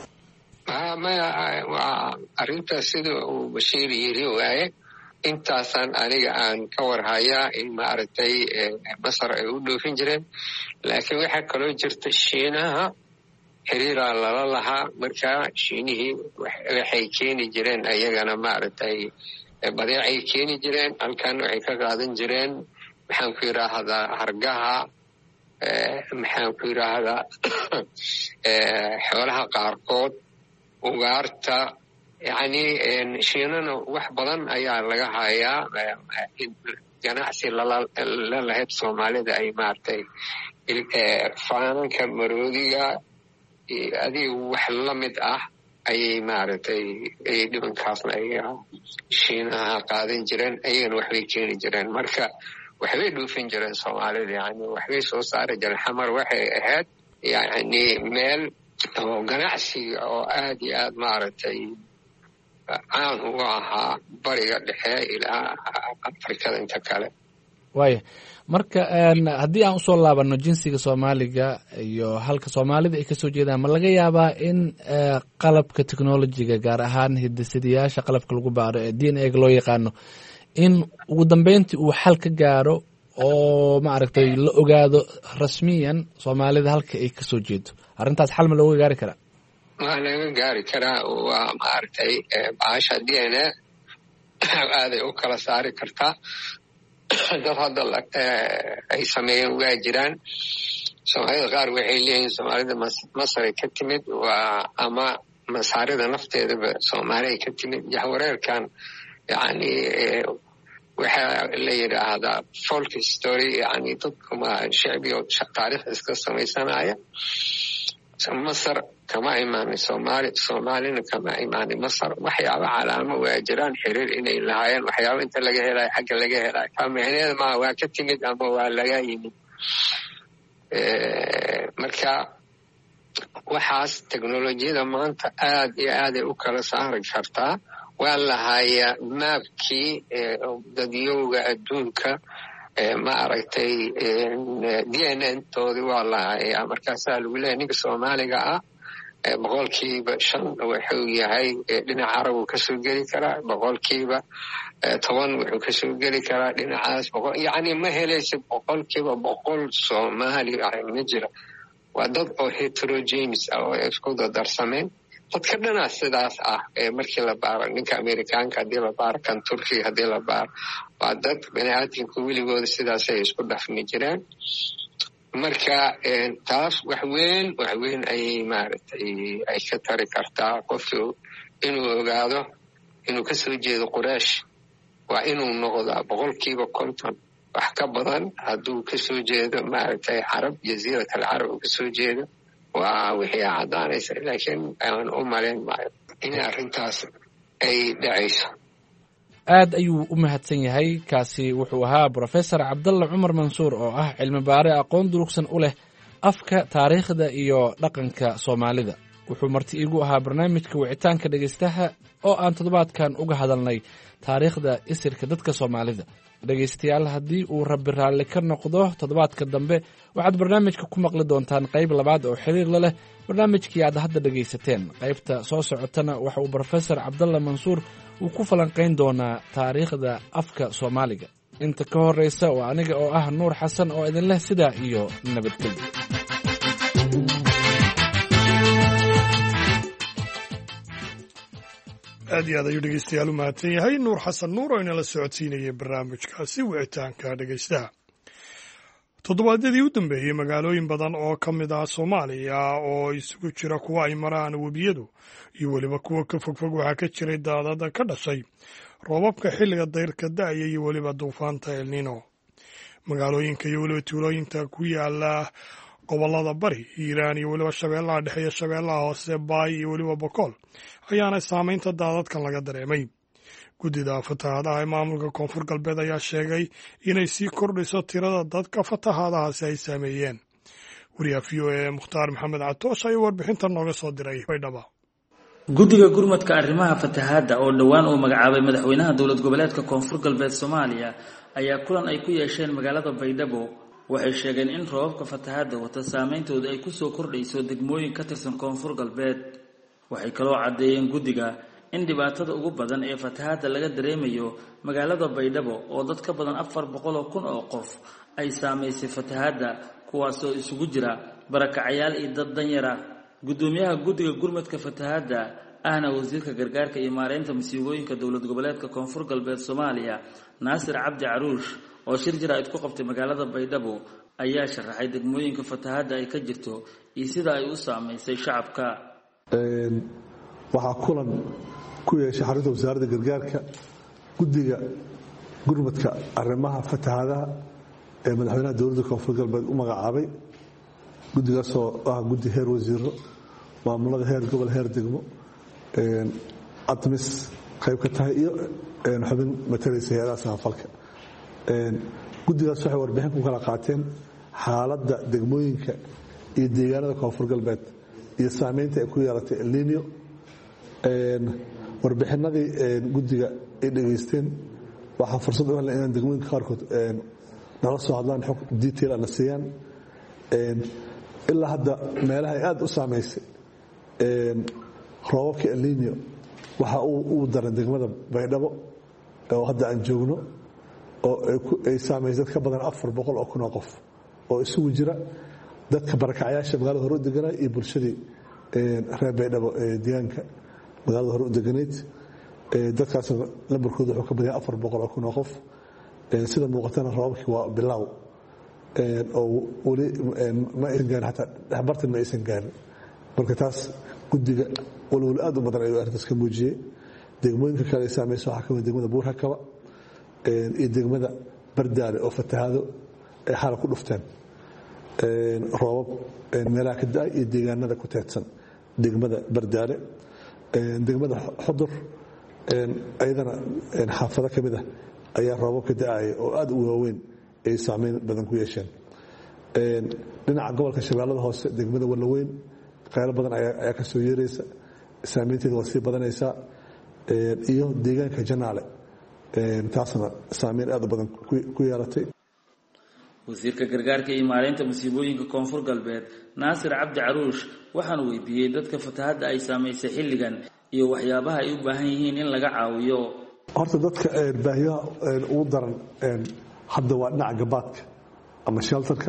waa arrintaas sida uu Bashiir yiri waaye intaasan aniga aan ka warhayaa in maaragtay Masar ay u dhoofin jireen laakiin waxa kaloo jirta Shiinaha xiriira lala lahaa marka Shiinihii waxay keeni jireen ayagana maaragtay badeecay keeni jireen halkan waxay ka qaadan jireen maxaan ku yiraahdaa hargaha maxaan ku yiraahdaa xoolaha qaarkood ugaarta yani Shiinana wax badan ayaa laga hayaa ganacsi la lahayd Soomaalida ay maartay faananka maroodiga adigu wax la mid ah ayay maartay ay dhibankaasna ay Shiinaha qaadan jireen ayagana waxbay keeni jireen marka waxbay dhoofin jireen Soomaalida yani waxbay soo saari jireen xamar waxay ahayd yani meel oo ganacsi oo aad iyo aad maartay caan u ahaa bariga dhexe ilaa Afrikada inta kale. waaya marka haddii aan usoo laabano jinsiga Soomaaliga iyo halka Soomaalida ay kasoo jeedaan ma laga yaabaa in qalabka technology-ga gaar ahaan hidde-sidayaasha qalabka lagu baaro ee DNA-ga loo yaqaano in ugu dambeyntii uu xal ka gaaro oo maaragtay la ogaado rasmiyan Soomaalida halka ay kasoo jeedo arrintaas xal ma looga gaari karaa? waa laga gaari karaa waa maaragtay baasha DNA aaday u kala saari kartaa dad hadda ay sameeyeen waa jiraan Soomaalida qaar waxay leeyihiin Soomaalida Masar ay ka timid waa ama Masaarida nafteedaba Soomaali ay ka timid jahwareerkan yani waxaa la yidhaahdaa folk story yani dadkuma shacbi oo taariikh iska samaysanaya Masar kama imaanin Soomaalina kama imaanin Masar waxyaaba calaamo waa jiraan xiriir inay lahaayeen waxyaaba inta laga helayo xagga laga helayo kamicneeda ma waa ka timid ama waa laga yimid marka waxaas teknolojiyada maanta aad iyo aad ay u kala saari kartaa waa lahayaa maabkii dadyowga adduunka maaragtay DNA-toodii waa lahayaa markaasaa lagu leeyahay ninka Soomaaliga ah 5% wuxuu yahay dhinaca Carab uu kasoo geli karaa 10% wuxuu kasoo geli karaa dhinacaas yani ma helaysid 100% Soomaali ma jira waa dad oo heterogeneous ah oo isku darsameen dadka dhanaa sidaas ah markii la baaro ninka Amerikaanka haddii la baaro kan Turkiga haddii la baaro waa dad baniaadamku weligooda sidaasay isku dhafmi jireen marka taas wax weyn ayay maaragtay ay ka tari kartaa qofku inuu ogaado inuu kasoo jeedo Quraysh waa inuu noqdaa 50% wax ka badan hadduu kasoo jeedo maaragtay Carab jasiirad al-Carab uu kasoo jeedo waa wixii cadaanaysa laakiin aan u malayn maayo in arrintaas ay dhacayso. aad ayuu u mahadsan yahay kaasi wuxuu ahaa Professor Cabdalla Cumar Mansuur oo ah cilmi baare aqoon durugsan u leh afka taariikhda iyo dhaqanka Soomaalida wuxuu marti igu ahaa barnaamijka wicitaanka dhegeystaha oo aan toddobaadkan uga hadalnay taariikhda isirka dadka Soomaalida dhegaystayaal haddii uu rabbi raalli ka noqdo toddobaadka dambe waxaad barnaamijka ku maqli doontaan qayb labaad oo xiriir la leh barnaamijkii aad hadda dhegaysateen qaybta soo socotana waxa uu brofesor cabdalla mansuur uu ku falanqayn doonaa taariikhda afka soomaaliga inta ka horraysa oo aniga oo ah nuur xasan oo idin leh sidaa iyo nabadgelyo. aad iyo aad ayuu dhegeystayaal u mahadsan yahay nuur xasan nuur oo inala socodsiinayay barnaamijkaasi wicitaanka dhegeystaha. toddobaadyadii u dambeeyey magaalooyin badan oo ka mid ah soomaaliya oo isugu jira kuwa ay maraan webiyadu iyo weliba kuwa ka fogfog waxaa ka jiray daadad ka dhashay roobabka xilliga dayrka da'aya iyo weliba duufaanta elnino. magaalooyinka iyo weliba tuulooyinka ku yaala gobollada bari hiiraan iyo weliba shabeellaha dhexe iyo shabeellaha hoose baay iyo weliba bokool ayaana saamaynta daadadkan laga dareemay. guddida fatahaadaha ee maamulka koonfur galbeed ayaa sheegay inay sii kordhiso tirada dadka fatahaadahaasi ay saameeyeen. wariyaha v o a mukhtaar maxamed catoosh ayuu warbixintan nooga soo diray baydhabo. guddiga gurmadka arrimaha fatahaadda oo dhowaan uu magacaabay madaxweynaha dowlad goboleedka koonfur galbeed soomaaliya ayaa kulan ay ku yeesheen magaalada baydhabo waxay sheegeen in roobabka fatahaadda wata saameyntooda ay kusoo kordhayso degmooyin ka tirsan koonfur galbeed. waxay kaloo caddeeyeen guddiga in dhibaatada ugu badan ee fatahaadda laga dareemayo magaalada baydhabo oo dad ka badan 400,000 oo qof ay saamaysay fatahaadda kuwaasoo isugu jira barakacayaal iyo dad danyar ah. guddoomiyaha guddiga gurmadka fatahaadda ahna wasiirka gargaarka iyo maareynta masiibooyinka dowlad goboleedka koonfur galbeed soomaaliya naasir cabdi caruush oo shir jaraa'id ku qabtay magaalada baydhabo ayaa sharaxay degmooyinka fatahaadda ay ka jirto iyo sida ay u saamaysay shacabka. waxaa kulan ku yeeshay xarunta wasaaradda gargaarka guddiga gurmadka arrimaha fatahaadaha ee madaxweynaha dowladda koonfur galbeed u magacaabay. guddigaasoo ah guddi heer wasiiro maamulada heer gobol heer degmo admis qayb ka tahay iyo xubin matalaysa hay-adaha samafalka. guddigaas waxay warbixin ku kala qaateen xaaladda degmooyinka iyo deegaanada koonfur galbeed iyo saamaynta ay ku yeelatay elnino. warbixinadii guddiga ay dhegaysteen waxaa fursad u helna inaan degmooyinka qaarkood nala soo hadlaan xog detail ana siiyaan. ilaa hadda meelaha ay aad u saamaysay roobabka elnino waxa uu daran degmada baydhabo oo hadda aan joogno oo ay saamaysay dad ka badan 400,000 oo qof oo isugu jira dadka barakacayaasha magaalada hore u deganaa iyo bulshadii reer baydhabo ee deegaanka magaalada hore u deganayd. dadkaas lambarkooda wuxuu ka badan 400,000 oo qof. sida muuqatana roobabkii waa bilaaw oo weli ma aysan gaarin xataa dhexbartan ma aysan gaarin. marka taas guddiga walwal aad u badan ayuu arrintaas ka muujiyey. degmooyinka kale ay saamayso waxaa ka mid degmada buurhakaba iyo degmada bardaale oo fatahaado ay xaala ku dhufteen roobab meelaha ka da-ay iyo deegaanada ku teedsan degmada bardaale. degmada xudur ayadana xaafado ka mid ah ayaa roobab ka da-aya oo aad u waaweyn ay saameyn badan ku yeesheen. dhinaca gobolka shabeellada hoose degmada walaweyn qaylo badan ayaa ka soo yeeraysa saameynteeda waa sii badanaysaa iyo deegaanka janaale taasna saameyn aad u badan ku yeelatay. wasiirka gargaarka iyo maareynta masiibooyinka koonfur galbeed naasir cabdi caruush waxaan weydiiyey dadka fatahaadda ay saamaysay xilligan iyo waxyaabaha ay u baahan yihiin in laga caawiyo. horta dadka baahiyaha ugu daran hadda waa dhinaca gabaadka ama shelterka.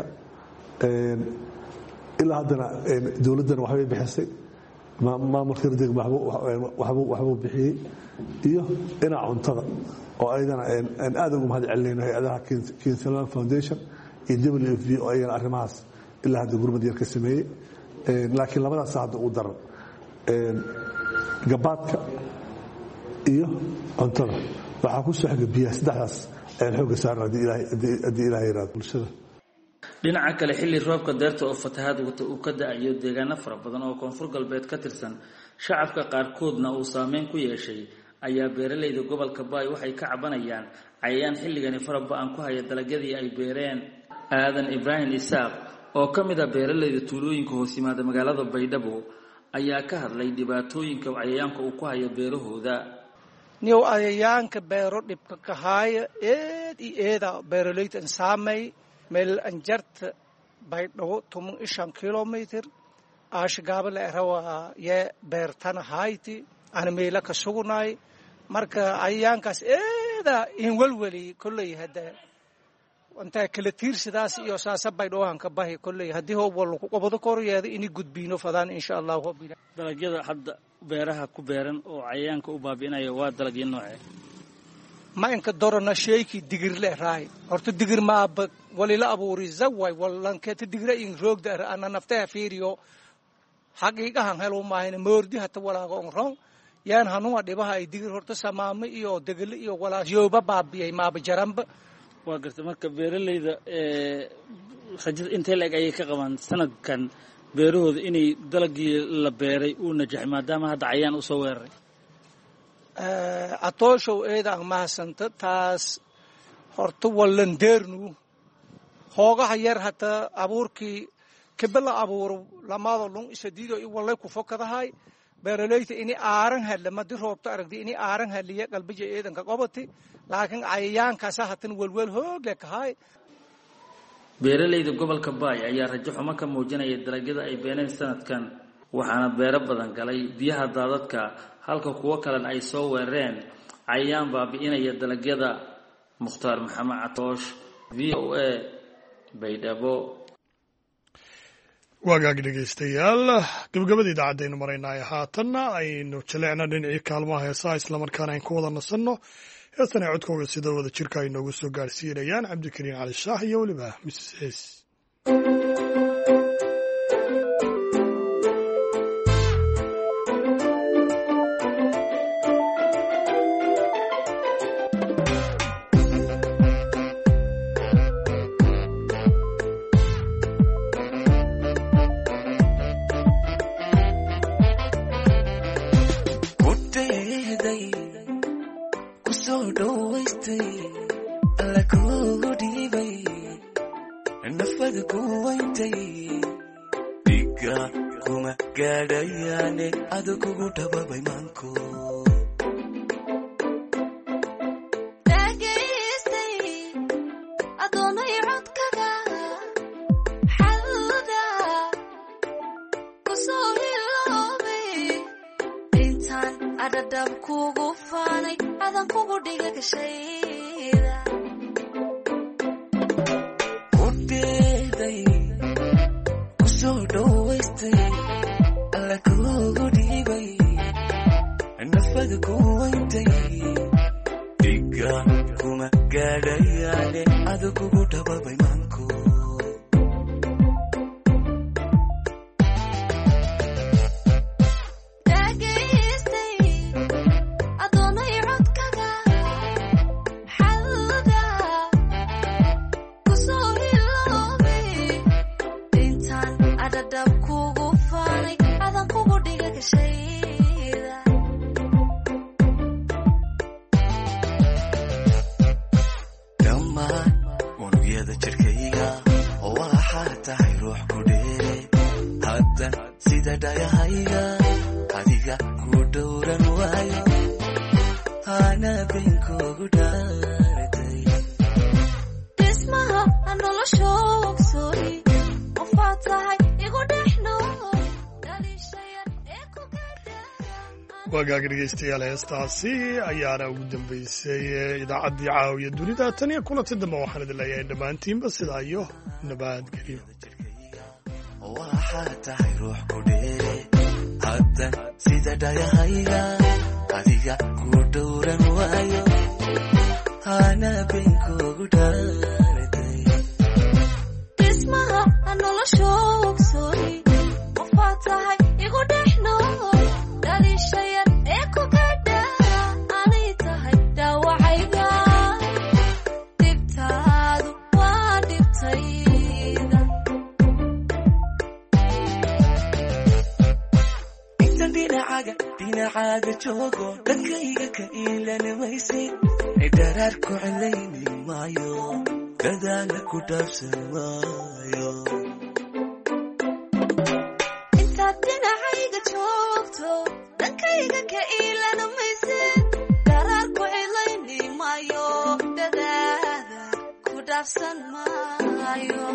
ilaa haddana dowladdana waxbay bixisay maamulka degma waxbuu bixiyey iyo dhinaca cuntada oo ayadana aad ugu mahad celinayno hay-adaha Kinsalan Foundation iyo WFP oo ayagana arrimahaas ilaa hadda gurmad yar ka sameeyey. laakiin labadaas hadda ugu daran gabaadka iyo cuntada. waxaa ku soo xiga biyaha saddexdaas ayaan xoogga saaran haddii ilaahay yaraado bulshada. dhinaca kale xilli roobka deerta oo fatahaad wata uu ka da-ayo deegaano fara badan oo koonfur galbeed ka tirsan shacabka qaarkoodna uu saameyn ku yeeshay ayaa beeralayda gobolka baay waxay ka cabanayaan cayayaan xilligani fara ba-an ku haya dalagyadii ay beereen. aadan ibraahim isaaq oo ka mid ah beeralayda tuulooyinka hoos yimaada magaalada baydhabo ayaa ka hadlay dhibaatooyinka cayayaanka uu ku haya beerahooda. niyow cayayaanka beero dhibka ka haaya eed iyo eeda beeralayda saamay meel anjarta baydhabo 15 kilometer aashgaaba la rawa ye beertana hayti ana meela ka sugnay marka ayaankaas eeda in walwali kullay hada anta kala tiirsidaas iyo saasabay dhawaan ka bahi kullay hadii hoo wal ku qabado koriyeeda in gudbiino fadaan insha Allah dalagyada hadda beeraha ku beeran oo cayaanka u baabiinayo waa dalagyo noocee ma inka dorana sheeki digir le raay horta digir ma wali la abuuri zaway wallan ka digir in roogda ana naftaa fiiriyo xaqiiqahan helo maayna moordi hata walaaga on ron yaan hanuwa dhibaha ay digir horta samaamay iyo degal iyo walaasyoba baabiyay maaba jaramba waa garta marka beeralayda rajada intee leeg ay ka qabaan sanadkan beerahooda inay dalagii la beeray uu najaxay maadaama hadda cayaan u soo weeraray atooshow eedaan mahasanta taas horta wallan deernu hoogaha yar hata abuurkii kibla abuuro lamaado lun isadiido i walay ku fokadahay beeralayda ini aaran hadla madi roobta aragdi ini aaran hadliya qalbiga eedanka qobati laakiin cayayaankaas hatan walwal hoog leh kahay beeralayda gobolka Baay ayaa rajo xumo ka muujinaya dalagyada ay beeneen sanadkan waxaana beero badan galay biyaha daadadka halka kuwa kale ay soo weerareen cayayaan baabi'inaya dalagyada Mukhtaar Maxamed Catoosh VOA Baydhabo waagaag dhegaystayaal gabagabada idaacadaynu maraynaa haatanna aynu jaleecna dhinacii kaalmaha heesaha islamarkaana aynu ku wada nasanno heestan ay codkooga sida wada jirka ay noogu soo gaarsiinayaan cabdikariin cali shaah iyo weliba Mrs. Hees wagaag dhegaystayaal heestaasi ayaana ugu dambaysay idaacaddii caawiya dunida tan iyo kulanti dambe waxaan idin leeyahay dhammaantiinba sidaa iyo nabadgelyo waxaa tahay ruux ku dheere haddan sida dhayahayga adiga ku dhowran waayo hana beenkoogu dhaaratay dhismaha nolosha ogsooni qofaad tahay igu dhex nool dhaliishaya ee ku gadha anay tahay dhaawacayga dhibtaadu waa dhibtayda intan dhinacaaga joogo dhankayga ka iilanimaysay daraar ku celayni maayo gadaala ku dhaafsan maayo intaad dhinacayga joogto dhankayga ka iilanamaysid daraar ku celayni maayo dadaada dhaafsan maayo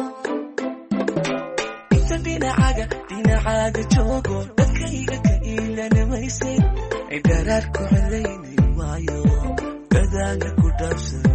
inta dhinacaaga joogo dadkayga ka iilanamayse dharaar ku celayni maayo dadaala ku dhaafsan